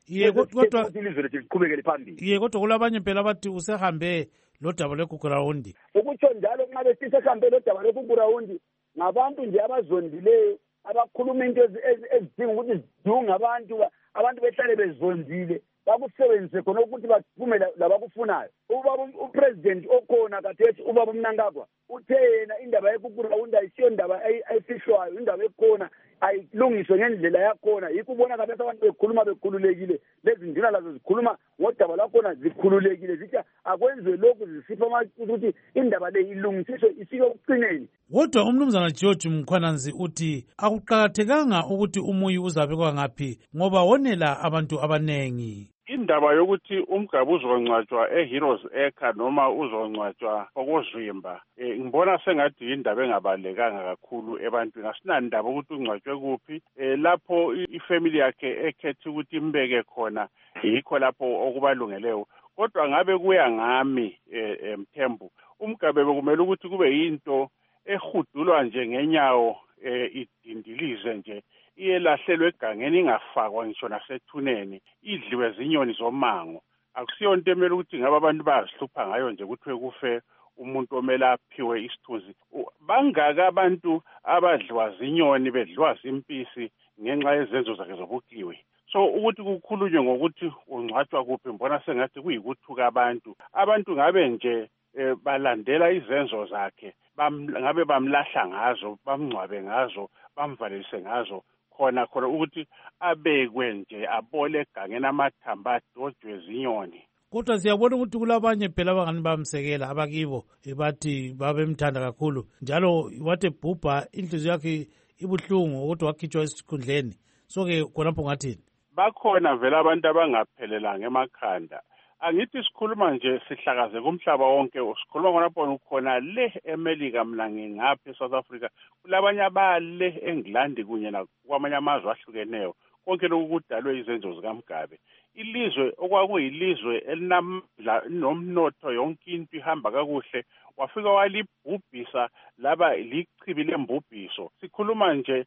Kodwa ilizwe lethu liqhubekele phambili. Kodwa kulabanye phela abathi usehambe lodaba lweGugurawundi. Ukutsho njalo nxa besithi sehambe lodaba lweGugurawundi, ngabantu nje abazondileyo abakhuluma into ezidinga ukuthi zidunge abantu behlale bezondile, bakusebenzise khona ukuthi baphume labakufunayo. Ubaba upresident okhona kathethi ubaba uMnangagwa uthe yena indaba yeGugurawundi ayisiyo indaba ayifihlwayo, indaba ekhona ayilungiswe ngendlela yakhona. Yikho ubona kathi abantu bekhuluma bekhululekile, lezi nduna lazo zikhuluma ngodaba lwakhona zikhululekile, zithi akwenziwe lokhu zisipha ukuthi indaba le ilungisiswe isike ukucineni. Kodwa umnumzana George Mkhwananzi uthi akuqakathekanga ukuthi umuyi uzabekwa ngaphi ngoba wonela abantu abanengi. Indaba yokuthi uMgabe uzongcwatshwa eHeroes Acre noma uzongcwatshwa okozwimba, ngibona sengathi indaba engabalekanga kakhulu ebantwini. Asinandaba ukuthi ungcwatshwe kuphi, lapho ifamily yakhe ekhethe ukuthi imbeke khona yikho lapho okubalungeleyo. Kodwa ngabe kuya ngami Mthembu, uMgabe bekumele ukuthi kube yinto ehudulwa nje ngenyawo, idindilize nje iyelahlelwe egangeni, ingafakwa ngisho nasethuneni, idliwe zinyoni zomango. Akusiyo into emele ukuthi ngabe abantu bayazihlupha ngayo nje kuthiwe kufe umuntu omele aphiwe isithunzi. Bangaka abantu abadliwa zinyoni, bedliwa zimpisi ngenxa yezenzo zakhe zobukiwe. So ukuthi kukhulunywe ngokuthi ungcwatshwa kuphi, mbona sengathi kuyikuthuka abantu ngabe nje balandela izenzo zakhe, ngabe bamlahla ngazo, bamngcwabe ngazo, bamvalelise ngazo, khona ukuthi abekwe nje abole egangeni amathamba adojwe zinyoni. Kodwa siyabona ukuthi kulabanye phela abangani bamsekela abakibo bathi babemthanda kakhulu, njalo wathi ebhubha inhliziyo yakhe ibuhlungu ukuthi wakhitshwa esikhundleni. So-ke khonapho ngathini? Bakhona vele abantu abangaphelelanga emakhanda. Angithi sikhuluma nje sihlakaze kumhlaba wonke, sikhuluma khonapho khona le eMelika, mina ngingapha eSouth Africa, kulabanye abale eNgilandi kunye nakwamanye amazwe ahlukeneyo. Konke lokhu kudalwe izenzo zikaMgabe. Ilizwe okwakuyilizwe elinamandla nomnotho, yonke into ihamba kakuhle, wafika walibhubhisa laba lichibi lembubhiso. Sikhuluma nje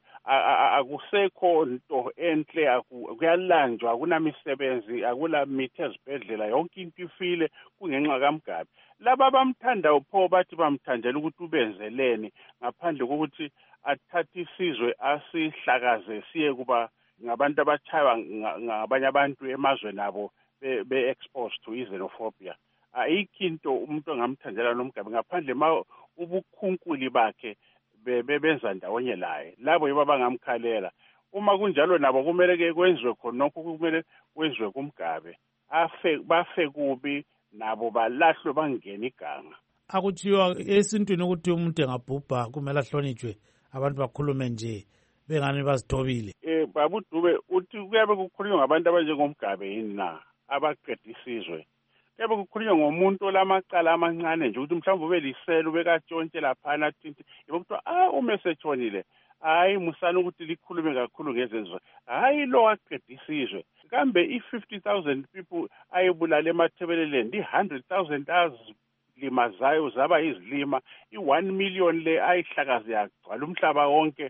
akusekho nto enhle, kuyalanjwa, akunamisebenzi, akulamithi ezibhedlela, yonke into ifile kungenxa kaMgabe. Laba bamthanda pho bathi bamthandela ukuthi ubenzeleni ngaphandle kokuthi athathe isizwe asihlakaze siye kuba ngabantu abatshaywa ngabanye abantu emazweni abo be-exposed to xenophobia. Ayikho into umuntu ongamthandela noMgabe ngaphandle ubukhunkuli bakhe bebenza ndawonye laye, labo yibo abangamkhalela. Uma kunjalo nabo kumele-ke kwenziwe khonokho, kumele kwenziwe kuMgabe, bafe kubi nabo balahlwe bangena iganga. Akuthiwa esintwini ukuthi umuntu engabhubha kumele ahlonitshwe, abantu bakhulume nje bengani bazithobile. Baba uDube uthi kuyabe kukhulunywa ngabantu abanjengoMgabe yini na abaqeda isizwe? Kuyabe kukhulunywa ngomuntu olamacala amancane nje ukuthi mhlawumbe ubelisela ubekatshontshe laphana athinti yebo kuthiwa uma esetshonile hayi musana ukuthi likhulume kakhulu ngezenzo, hayi lo waqeda isizwe. Kambe i-50,000 people ayebulala eMathebeleleni, i-100,000 azilimazayo zaba izilima, i-1 million le ayihlakazi yagcwala umhlaba wonke,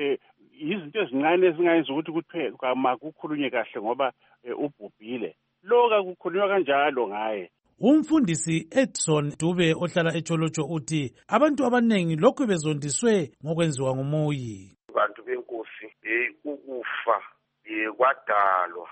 izinto ezincane ezingayenza ukuthi kuthiwe kukhulunywe kahle ngoba ubhubhile. Lo kakukhulunywa kanjalo ngaye. Umfundisi Edson Dube ohlala eTsholotsho uthi abantu abanengi lokhu bezondiswe ngokwenziwa ngumuyi. Bantu benkosi ukufa kwadalwa,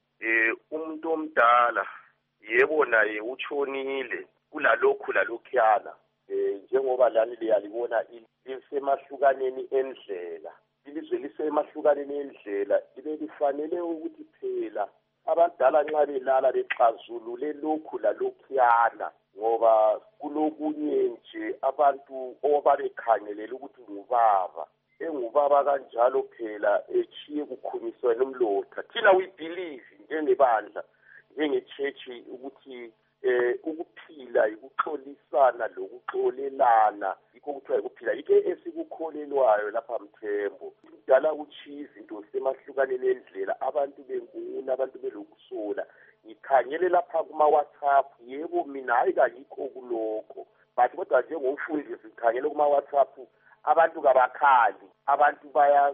umuntu omdala yebo naye utshonile kulalokhu lalokhuyana, njengoba lani liyalibona lisemahlukaneni endlela, ilizwe lisemahlukaneni endlela, libe lifanele ukuthi phela abadala nxa belala bexazulule lokhu lalokhuyana ngoba kulokunye nje abantu obabekhangelele ukuthi ngubaba engubaba kanjalo phela echiye kukhunyiswa nomlotha. Thina we believe njengebandla njengechechi ukuthi ukuphila ukuxolisana lokuxolelana yikho kuthiwa ukuphila yike esikukholelwayo lapha Mthembu. Kudala uchiya izinto semahlukaneni endlela abantu benguna abantu belokusola. Ngikhangele lapha kuma-WhatsApp yebo mina hayi kayikho kulokho but kodwa njengomfundisi ngikhangele kuma-WhatsApp abantu kabakhali abantu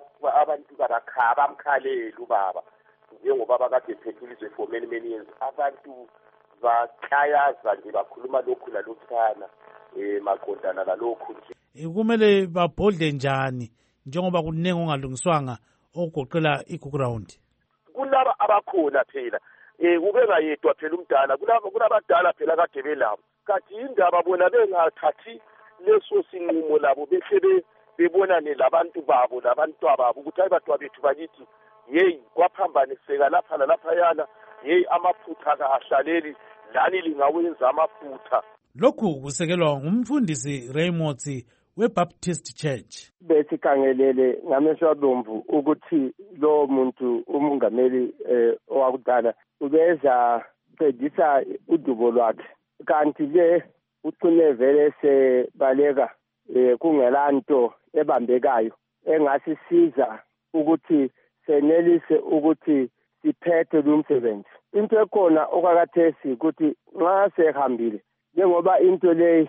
abamkhalela ubaba njengoba bakade phethe ilizwe for many years abantu baklayaza nje bakhuluma lokhu lalokhana maqondana lalokhu nje. Kumele babhodle njani njengoba kuningi ongalungiswanga okugoqela i-ground? Kulaba abakhona phela kubeka yedwa phela umdala kunabadala phela kade belabo kanti indaba bona bengathathi leso sinqumo labo bese bebonane labantu babo labantwababo ukuthi hayi batwa bethu bakithi yeyi kwaphambaniseka lapha nalaphayana yeyi amaphutha kahlaleli lani lingawenza amaphutha. Lokhu kusekelwa ngumfundisi Raymond we-Baptist Church. Besikhangelele ngamehlo abomvu ukuthi lo muntu umongameli owakudala ubeza qedisa udubo lwakhe kanti ke ucine vele sebaleka kungelanto ebambekayo engasisiza ukuthi senelise ukuthi siphethe lumsebenzi. Into ekhona okwakathesi ukuthi nxa sehambile njengoba into le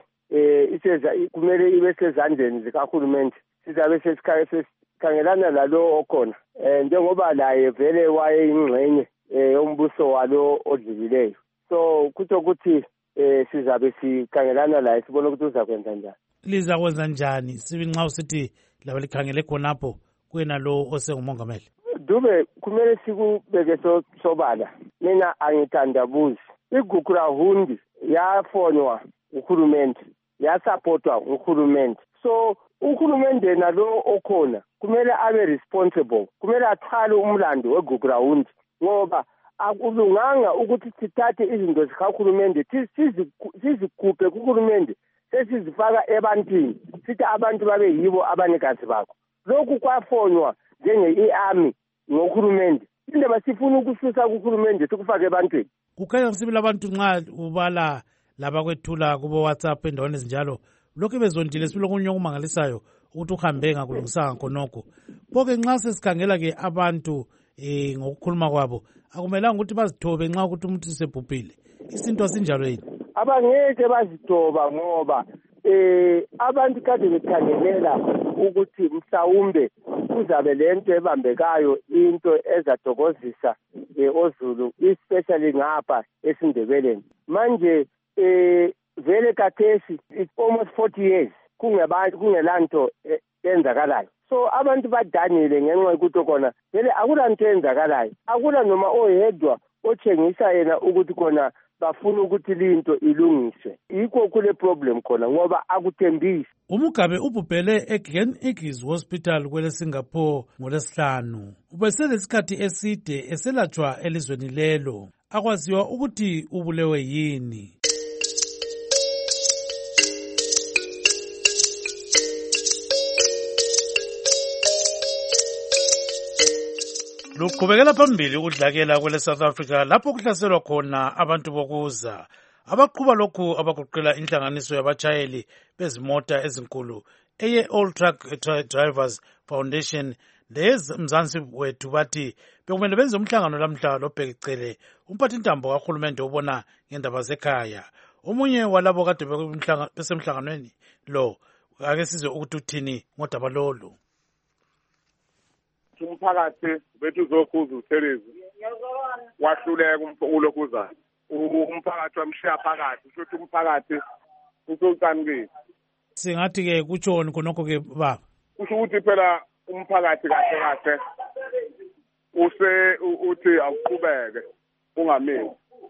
kumele ibe sezandleni zikahulumende sizabe sesikhangelana lalo okhona njengoba laye vele wayeyingxenye yombuso walo odlulileyo. So kutho ukuthi sizabe sikhangelana laye sibone ukuthi uzakwenza njani. Liza kwenza njani sibi nxa usithi laba likhangele khonapho kwena lo osengumongameli? Dube kumele sikubeke sobala. Mina angithandabuzi. Igugurahundi yafonywa uhulumende yasupportwa uhulumende. So uhulumende nalo okhona kumele abe responsible, kumele athwale umlando wegugurahundi ngoba akulunganga ukuthi sithathe izinto zikahulumende sizigubhe kuhulumende sesizifaka ebantwini sithi abantu babe yibo abanikazi bakho. Lokhu kwafonywa njenge-army ngohulumende. Indaba sifuna ukususa kuhulumende sikufake ebantwini. Kukhanya sibili abantu nxa ubala laba kwethula kubo WhatsApp endaweni ezinjalo lokhu bezondile sibili okunye okumangalisayo ukuthi uhambe ngakulungisanga khonokho. Bonke nxa sesikhangela ke abantu ngokukhuluma kwabo akumelanga ukuthi bazithobe nxa ukuthi umuntu usebhubhile. Isinto sinjalo yini? Abangeke bazithoba ngoba abantu kade bekhangelela ukuthi mhlawumbe kuzabe lento ebambekayo into ezadokozisa oZulu especially ngapha eSindebeleni. Manje vele kathesi it's almost 40 years kungelanto enzakalayo. So abantu badanile ngenxa yokuthi khona vele akulanto enzakalayo. Akula noma oyedwa otshengisa yena ukuthi khona bafuna ukuthi linto ilungiswe. Yikho kule problem khona ngoba akuthembisi. Umugabe ubhubhele eGlen Eagles Hospital kwele Singapore ngoLwesihlanu. Ubeselesikhathi eside eselatshwa elizweni lelo. Akwaziwa ukuthi ubulewe yini. Luqhubekela phambili ukudlakela kwele South Africa lapho kuhlaselwa khona abantu bokuza. Abaqhuba lokhu abagoqela inhlanganiso yabatshayeli bezimota ezinkulu eye-All Truck Drivers Foundation lezMzansi wethu bathi bekumele benze umhlangano lamhla lobhekicele umphathintambo kahulumende obona ngendaba zekhaya. Omunye walabo kade besemhlanganweni lo ake sizwe ukuthi uthini ngodaba lolu. Umphakathi bethu uzokhuza uThelezi wahluleka ulokuza umphakathi wamshiya phakathi futhi umphakathi usocanukile. Singathi ke kutshoni khonokho ke baba? Kusho ukuthi phela umphakathi kahle uthi awuqhubeke ungameli.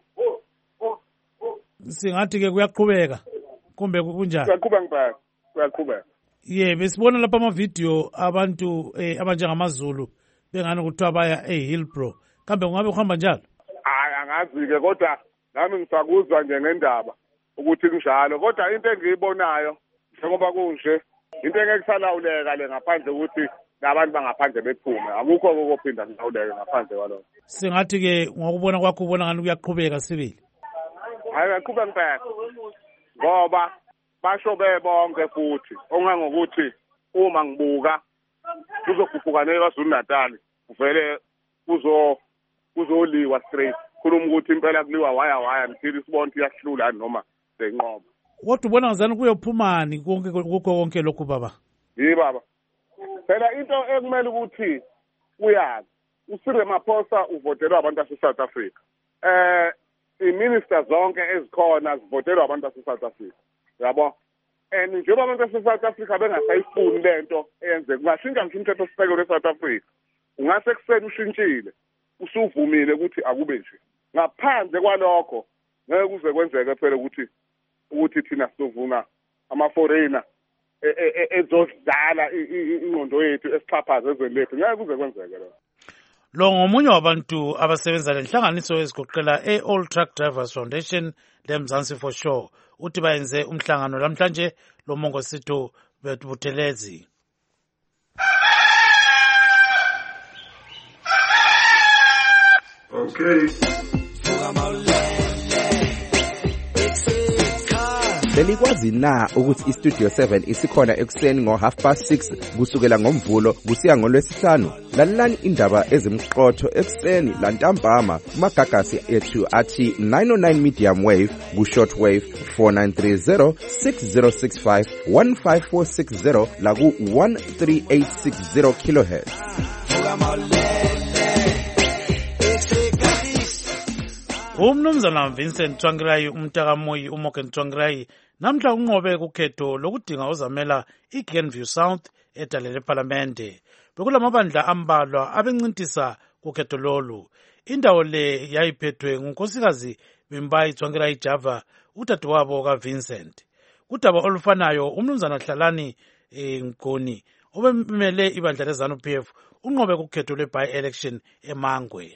Singathi ke kuyaqhubeka kumbe kunjani? Kuyaqhubeka. Besibona lapha amavidiyo abantu abanjengamaZulu bengani kuthiwa baya eHillbrow. Kambe kungabe kuhamba njalo? angazi-ke kodwa nami ngisakuzwa nje ngendaba ukuthi kunjalo kodwa into engiyibonayo njengoba kunje into engeke salawuleka le ngaphandle ukuthi nabantu bangaphandle bephume akukho kokuphinda kulawuleke ngaphandle kwalokho. Singathi-ke ngokubona kwakho ubona ngani kuyaqhubeka sibili? Hayi kaqhubeka impela ngoba basho bebonke futhi ongangokuthi uma ngibuka kuzokhuphuka neKwaZulu Natal uvele kuzoliwa straight khuluma ukuthi impela kuliwa waya ngithini sibona ukuthi iyahlula noma senqoba. Kodwa ubona ngazani kuyophumani konke lokhu baba? Yi baba phela into ekumele ukuthi uyazi uSiril Ramaphosa uvotelwa abantu base-South Africa. I-minister zonke ezikhona zivotelwa abantu base-South Africa yabo. And njengoba abantu base-South Africa bengasayifuni lento eyenzeka kungashintsha ngisho umthetho sisekelo we-South Africa ungase kuseni ushintshile usuvumile ukuthi akube nje ngaphandle kwalokho ngeke kuze kwenzeke phela ukuthi thina sizovuna ama-foreigner ezodlala ingqondo yethu esixhaphaza ezweni lethu ngeke kuze kwenzeke lokho. Lo ngomunye wabantu abasebenza lenhlanganiso ezigoqela e-All Truck Drivers Foundation leMzansi for Sure uthi bayenze umhlangano namhlanje lo Mongosithu Buthelezi. Okay. Belikwazi na ukuthi iStudio 7 isikhona ekuseni ngo6:30 kusukela ngoMvulo kusiya ngoLwesihlanu? Lalelani indaba ezimqotho ekuseni lantambama kumagagasi ethu athi 909 medium wave ku-short wave 4930 6065 15460 la ku-13860 kilohertz. Umnumzana Vincent Tsvangirai umntakamoyi uMorgan Tsvangirai namhla unqobe kukhetho lokudinga uzamela iGlenview South edale leParlamente. Bekulamabandla ambalwa abencintisa kukhetho lolu. Indawo le yayiphethwe ngunkosikazi Bimbayi Tsvangirai Java udadewabo kaVincent. Kudaba olufanayo umnumzana Hlalani Ngoni obemele ibandla leZANU-PF unqobe kukhetho lwe-by-election eMangwe.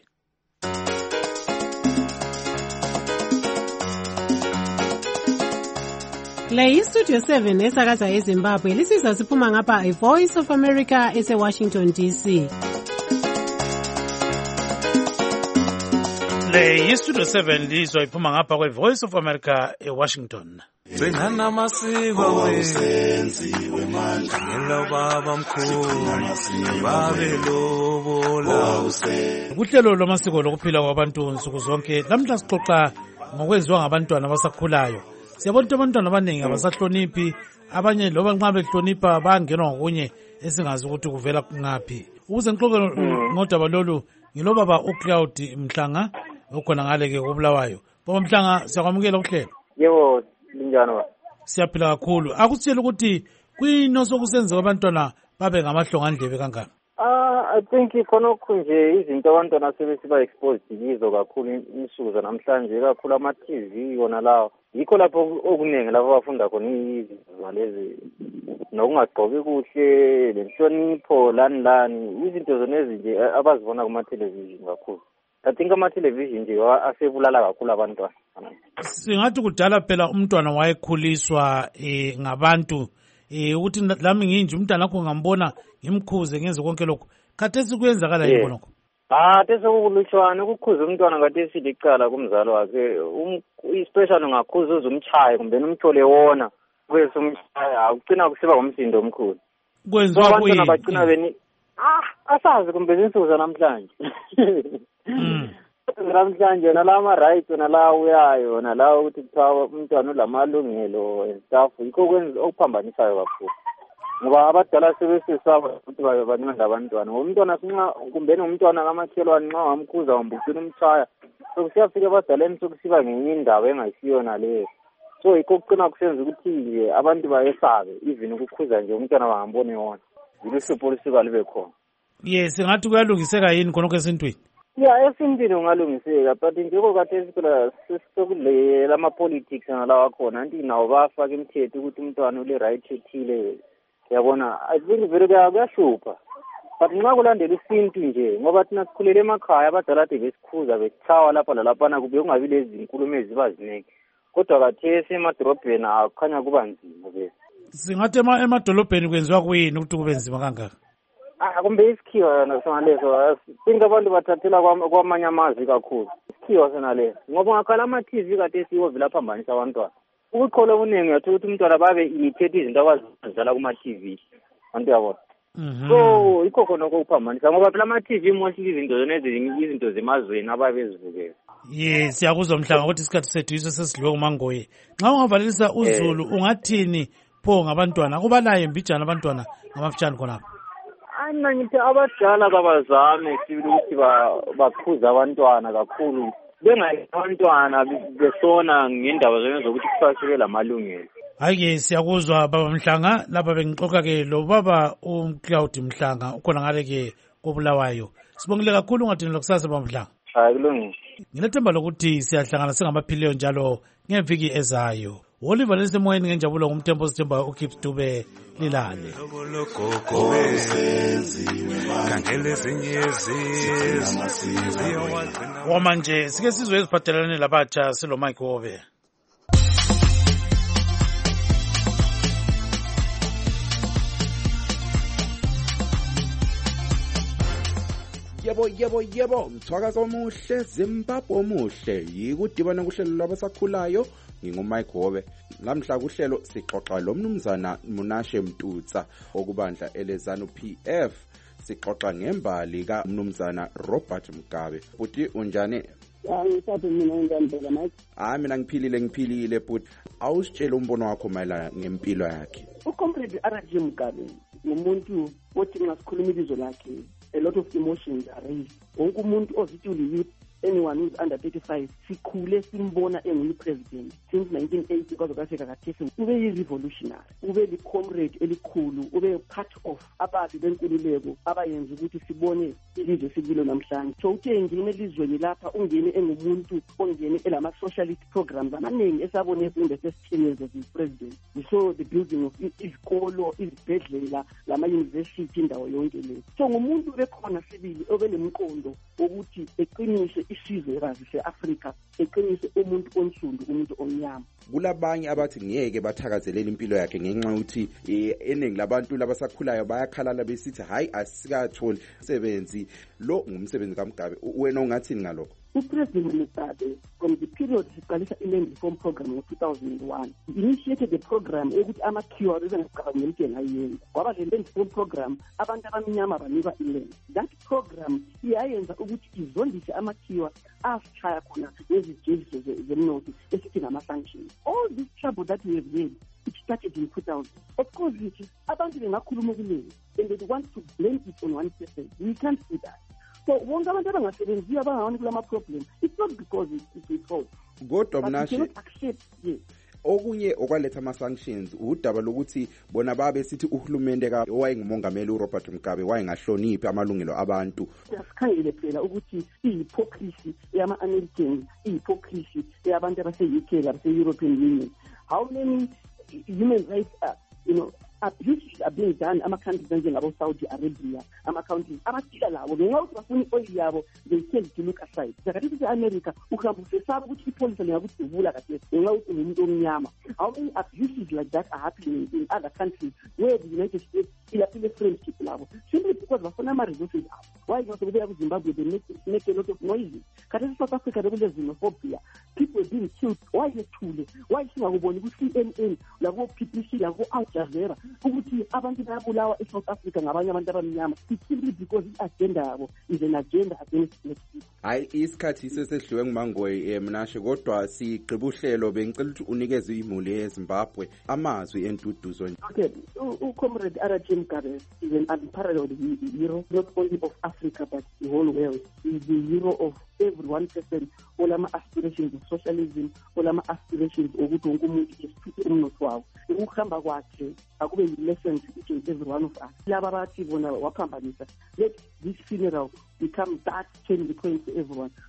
Le iStudio 7 esakaza eZimbabwe lisizwa siphuma ngapha iVoice of America ese-Washington DC. Le iStudio 7 lizwa iphuma ngapha kweVoice of America eWashington. Bengana masiko wesenziwe manje ngelo baba mkhulu babe lobola kuhlelo lwamasiko lokuphila kwabantu nsuku zonke namhla sixoxa ngokwenziwa ngabantwana abasakhulayo. Siyabona abantwana abaningi abasahloniphi abanye loba nxa behlonipha bangenwa ngokunye esingazi ukuthi kuvela ngaphi. Ukuze ngixoxe ngodaba lolu ngilobaba uCloud Mhlanga okhona ngale ke kuBulawayo. Baba Mhlanga siyakwamukela kuhlelo. Yebo linjani ba? Siyaphila kakhulu. Akusitshela ukuthi kuyini osokusenza abantwana babe ngamahlongandlebe kangaka? I think khonokho nje izinto abantwana sebesiba exposed kizo kakhulu insuku zanamhlanje kakhulu ama-TV yona lawo. Yikho lapho okuningi lapho bafunda khona izinto lezi nokungagqoki kuhle lenhlonipho lani izinto zona ezinje abazibona kuma-television kakhulu. I think ama-television nje asebulala kakhulu abantwana. Singathi kudala phela umntwana wayekhuliswa ngabantu ukuthi lami nginje umntwana akho ngambona ngimkhuze ngenze konke lokho. Khathesi kuyenzakala yini khonokho? Khathesi kukulutshwana ukukhuza umntwana khathesi licala kumzali wakhe especially ungakhuza uzumchaye kumbe umthole wona bese umchaya ugcina kusiba ngumsindo omkhulu. Kwenziwa abantwana bagcina beni asazi kumbe insuku zanamhlanje. Namhlanje nala ma-rights nala uyayo nala ukuthi kuthiwa umntwana ulamalungelo and stuff yikho kwenza okuphambanisayo kakhulu ngoba abadala sebesesaba ukuthi banqanda abantwana ngoba umntwana sinxa kumbeni umntwana kamakhelwane nxa wamkhuza wambugcina umchaya sokusiyafika abadaleni sokusiba ngenye indaba engasiyona leyo so yikho kucina kusenza ukuthi nje abantu bayesabe even ukukhuza nje umntwana bangambone wona yilusipho olusuka libe khona. Yes, ngathi kuyalungiseka yini khonokho esintwini? Ya esintwini ungalungiseka but njeko khathesi phela sesokudlela ama-politics nalawa akhona anti nawo bafaka imithetho ukuthi umntwana ule-right ethile yabona I think vele kuyahlupha but nxa kulandela isintu nje ngoba thina sikhulele emakhaya abadala ade besikhuza besichawa lapha lalaphana kube kungabi lezinkulumo eziba ziningi kodwa kathesi emadorobheni akukhanya kuba nzima ke. Singathi emadolobheni kwenziwa kuyini ukuthi kube nzima kangaka? Kumbe isikhiwa yona sonaleso sinke abantu bathathela kwamanye amazwi kakhulu isikhiwa sonaleso ngoba ngakhala ama-TV kade siwovela aphambanisa abantwana ukuqhola okuningi uyathola ukuthi umntwana babe imithethi izinto abazidlala kuma-TV bantu yabona. So yikho khona okuphambanisa ngoba phela ama-TV mostly izinto zemazweni ababezivukela. Yes, siyakuzwa Mhlanga ukuthi isikhathi sethu yiso sesidliwe nguMangoye. Nxa ungavalelisa uZulu ungathini pho ngabantwana kubalaye mbijana abantwana ngamafitshane khonapho? Mina ngithi abadala kabazame sibili ukuthi bakhuza abantwana kakhulu bengayi abantwana besona ngendaba zona zokuthi kusashibe lamalungelo. Hayi siyakuzwa baba Mhlanga lapha bengixoxa ke lo baba uCloud Mhlanga ukhona ngale ke koBulawayo. Sibongile kakhulu ungathini lokusasa baba Mhlanga. Hayi kulungile. Ngilethemba lokuthi siyahlangana singamaphiliyo njalo ngeviki ezayo. Oliver lesemoyeni ngenjabulo ngumthembo sithemba uKips Dube lilale. Wamanje sike sizwe eziphathelane labatsha silo Mike Wove. Yebo mthwakazi omuhle Zimbabwe omuhle yikudibana kuhlelo lwabasakhulayo ngingumike Wove. Namhla kuhlelo sixoxa lo mnumzana Munashe Mtutsa okubandla elezanu PF sixoxa ngembali ka mnumzana Robert Mugabe. Buti unjani? Ngisaphi mina unjani phela Mike? Mina ngiphilile buti awusitshela umbono wakho mayelana ngempilo yakhe. Ucomrade RG Mugabe umuntu othi nxa sikhuluma ibizo lakhe a lot of emotions are raised. Wonke umuntu ozithi uli-youth, anyone who's under 35 sikhule simbona enguyi-president since 1980 kwaze kwafika kathesi. Ube yi-revolutionary, ube li-comrade elikhulu, ube part of ababi benkululeko abayenza ukuthi sibone ilizwe sikilo namhlanje. So uthe engene elizweni lapha ungene engumuntu ongene elama-socialist programs amaningi esabone in the first 10 years of his presidency. We saw the building of izikolo, izibhedlela, lama-university, indawo yonke le. So ngumuntu bekhona sibili obenemqondo ukuthi eqinise isizwe kazi se-Afrika, eqinise umuntu onsundu, umuntu omnyama. Kulabanye abathi ngeke bathakazelela impilo yakhe ngenxa ukuthi eningi labantu labasakhulayo bayakhalala besithi hayi asikatholi umsebenzi. Lo ngumsebenzi kaMugabe, wena ungathini ngalokho? UPresident Mugabe, from the period siqalisa i-land reform program ngo-2001, initiated the program ukuthi amakhiwa bebengaqabangi into engayenza. Kwaba le land reform program abantu abamnyama banikwa i-land. That program iyayenza ukuthi izondise amakhiwa asishaya khona nezijeziso zemnotho esithi ngama-sanctions. All this trouble that we have had, it started in 2000. Of course, abantu bengakhuluma kuleli and they want to blame it on one person. We can't do that. So wonke abantu abangasebenziyo abangawani kulama problem, it's not because it's fault. Kodwa Munashe, we cannot accept it. Okunye okwaletha ama-sanctions udaba lokuthi bona babe sithi uhulumende owayengumongameli uRobert Mugabe wayengahloniphi amalungelo abantu. Asikhangele phela ukuthi i-hypocrisy yama-Americans, i-hypocrisy yabantu abase-UK labase-European Union. How many human rights abuses are being done ama-countries anjengabo-Saudi Arabia, ama-countries abathila labo ngenxa ukuthi bafuna i-oil yabo, they tend to look aside. Zakathi ise-America ukuhamba usesaba ukuthi ipolisa lingakudubula kahle ngenxa ukuthi ungumuntu omnyama. How many abuses like that are happening in other countries where the United States ilaphile friendship labo simply because bafuna ama-resources abo? Why not kubuya kuZimbabwe they make a lot of noises? Khathesi South Africa bekule xenophobia, people being killed. Why yethule? Why singakuboni ku-CNN labo-PPC labo-Al Jazeera ukuthi abantu bayabulawa eSouth Africa ngabanye abantu abamnyama? It's simply because i-agenda yabo is an agenda against black people. Hayi isikhathi sesedliwe nguMangoye Munashe, kodwa sigqiba uhlelo bengicela ukuthi unikeze imuli yeZimbabwe amazwi entuduzo. Okay, uComrade RG Mugabe is an unparalleled hero, not only of Africa but the whole world. He is the hero of every one person. All ama aspirations of socialism, all ama aspirations ukuthi wonke umuntu esiphethe umnotho wawo. Ukuhamba kwakhe akube yi-lesson to each and every one of us. Laba bathi bona waphambanisa. Let this funeral become that turning point to everyone.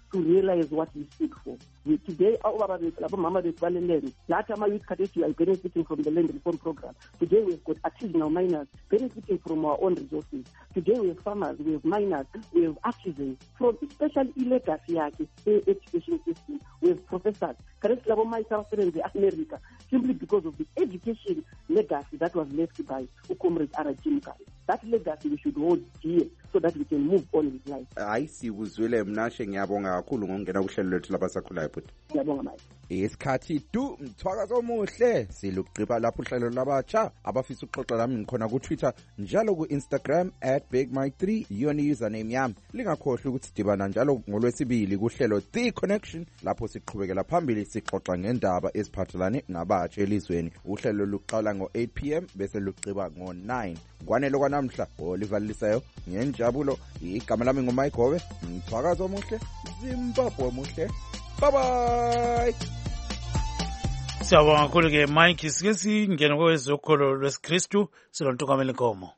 to realize what we speak for. Today, Mama that youth cadets are benefiting from the land reform program. Today, we've got artisanal miners benefiting from our own resources. Today, we have farmers, we have miners, we have artisans, from especially legacy education system. We have professors. America, simply because of the education legacy that was left by Comrade Arajim Mugabe. That legacy we should hold dear so that we can move on with life. Hayi sikuzwile mnashe ngiyabonga kakhulu ngongena kuhlelo lwethu labasakhulayo futhi. Ngiyabonga manje. Isikhathi mthwakazo omuhle silugqiba lapho uhlelo labatsha abafisa ukuxoxa lami ngikhona ku Twitter njalo ku Instagram @BigMike3 yona username yami. Lingakhohlwa ukuthi sidibana njalo ngolwesibili kuhlelo The Connection lapho siqhubekela phambili sixoxa ngendaba eziphathelane nabatsha elizweni. Uhlelo luqala ngo-8 p.m. bese lugqiba ngo-9. Kwanele kwanamhla Oliver Lisayo ngenjabulo igama lami nguMike Gove mthwakazo omuhle Zimbabwe omuhle. Bye bye. Siyabonga kakhulu ke Mike, sike singene kwezokholo lwesikristu silontukamela inkomo.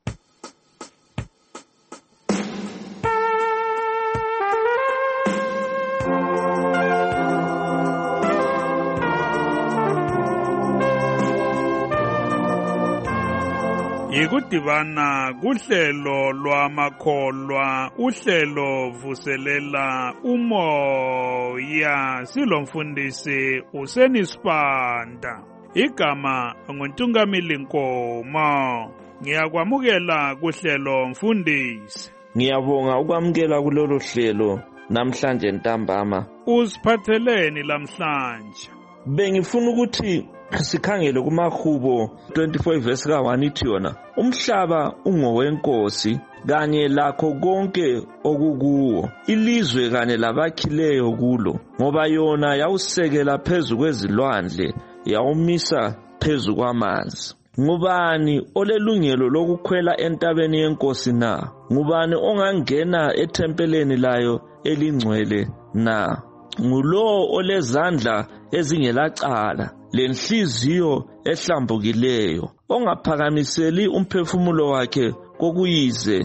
Ikudibana kuhlelo lwamakholwa uhlelo vuselela umoya silomfundisi uSenisipanda igama nguntungamili Nkomo. Ngiyakwamukela kuhlelo mfundisi. Ngiyabonga ukwamukela kulolu hlelo namhlanje ntambama. Usiphatheleni lamhlanje? Bengifuna ukuthi sikhangele kumahubo 24 verse ka1 ithi yona umhlaba ungowenkosi kanye lakho konke okukuwo ilizwe kanye labakhileyo kulo ngoba yona yawusekela phezulu kwezilwandle yawumisa phezulu kwamanzi. Ngubani olelungelo lokukhwela entabeni yenkosi na? Ngubani ongangena ethempeleni layo elingcwele na? Ngulo olezandla ezingelacala lenhliziyo ehlambukileyo ongaphakamiseli umphefumulo wakhe kokuyize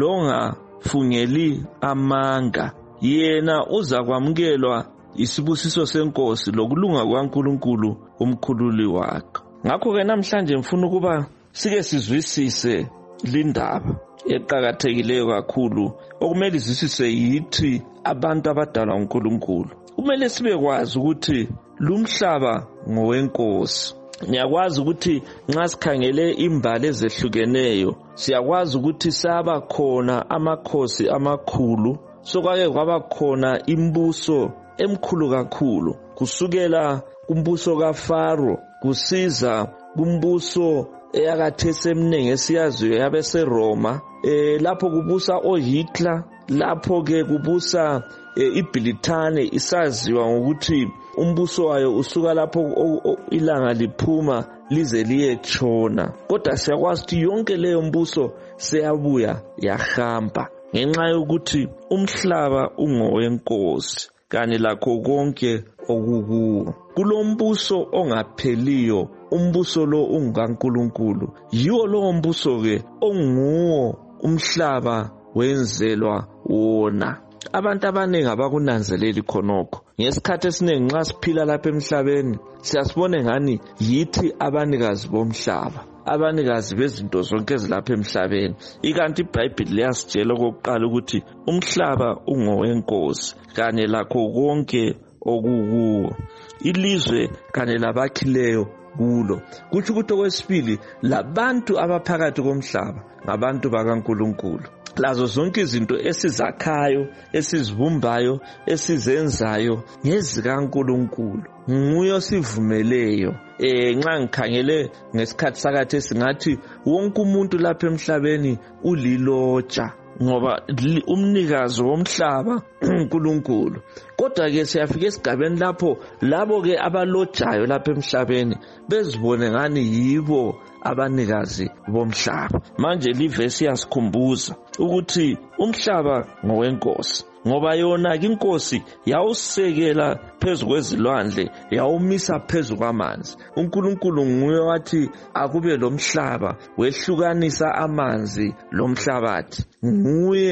longafungeli amanga. Yena uza kwamukelwa isibusiso senkosi lokulunga kwaNkulunkulu umkhululi wakhe. Ngakho ke namhlanje mfuna ukuba sike sizwisise lindaba eqhakathekileyo kakhulu okumele izwisise yithi abantu abadalwa uNkulunkulu. Kumele sibe kwazi ukuthi lumhlaba ngowenkosi. Ngiyakwazi ukuthi nxa sikhangele imbali ezehlukeneyo siyakwazi ukuthi saba khona amakhosi amakhulu sokwake kwaba khona imbuso emkhulu kakhulu kusukela kumbuso kaFaro kusiza kumbuso eyakathesi eminingi esiyaziyo yabese Roma lapho kubusa oHitler lapho ke kubusa iBritane isaziwa ngokuthi umbuso wayo usuka lapho ilanga liphuma lize liyetshona. Kodwa siyakwazi ukuthi yonke leyo mbuso seyabuya yahamba ngenxa yokuthi umhlaba ungowenkosi kanye lakho konke okukuwo. Kulombuso ongapheliyo, umbuso lo ungukaNkulunkulu. Yiwo lo mbuso ke onguwo umhlaba wenzelwa wona. Abantu abaningi abakunanzeleli khonokho. Ngesikhathi esiningi nxa siphila lapha emhlabeni siyasibona ngani yithi abanikazi bomhlaba, abanikazi bezinto zonke ezilapha emhlabeni. Ikanti iBhayibheli liyasitshela okokuqala ukuthi umhlaba ungowenkosi kanye lakho konke okukuwo, ilizwe kanye labakhileyo kulo. Kuthi ukuthi okwesibili labantu abaphakathi komhlaba ngabantu bakaNkulunkulu. Lazo zonke izinto esizakhayo, esizibumbayo, esizenzayo ngezikaNkulunkulu. Nguye osivumeleyo. Nxa ngikhangele ngesikhathi sakathi singathi wonke umuntu lapha emhlabeni ulilotsha ngoba umnikazi womhlaba uNkulunkulu. Kodwa ke siyafika esigabeni lapho labo ke abalotshayo lapha emhlabeni bezibone ngani yibo abanikazi bomhlaba. Manje livesi yasikhumbuza ukuthi umhlaba ngowenkosi ngoba yona inkosi yawusekela phezulu kwezilwandle yawumisa phezulu kwamanzi. uNkulunkulu nguye wathi akube lomhlaba wehlukanisa amanzi lomhlabathi. Nguye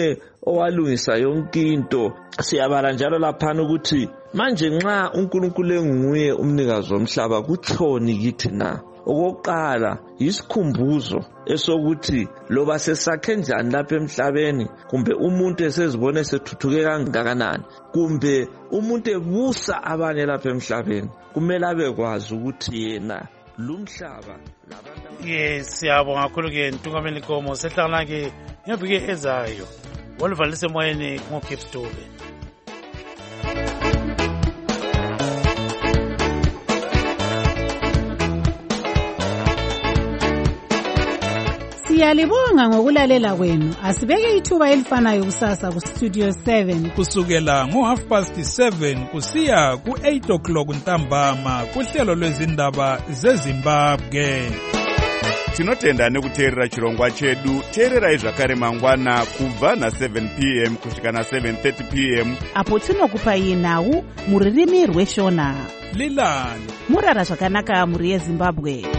owalungisa yonke into. Siyabala njalo laphana ukuthi manje nxa uNkulunkulu enguye umnikazi womhlaba kutshoni kithi na? Okokuqala isikhumbuzo esokuthi loba sesakhe njani lapha emhlabeni, kumbe umuntu esezibone sethuthuke kangakanani, kumbe umuntu ebusa abanye lapha emhlabeni, kumele abekwazi ukuthi yena lumhlaba labantu. Yes, siyabonga kakhulu ke Ntungameli Nkomo. Sehlangana ke ngeviki ezayo. Walivalise emoyeni ngoKips Dube. Siyalibonga ngokulalela kwenu. Asibeke ithuba elifanayo kusasa ku Studio 7 kusukela ngo7:30 kusiya ku8 o'clock ntambama kuhlelo lwezindaba zeZimbabwe. Tinotenda nekuteerera chirongwa chedu. Teererai zvakare mangwana kubva na7 p.m. kusvika na7:30 p.m. apo tinokupai nhau muririmi rweshona. Lilani murara zvakanaka muri yeZimbabwe.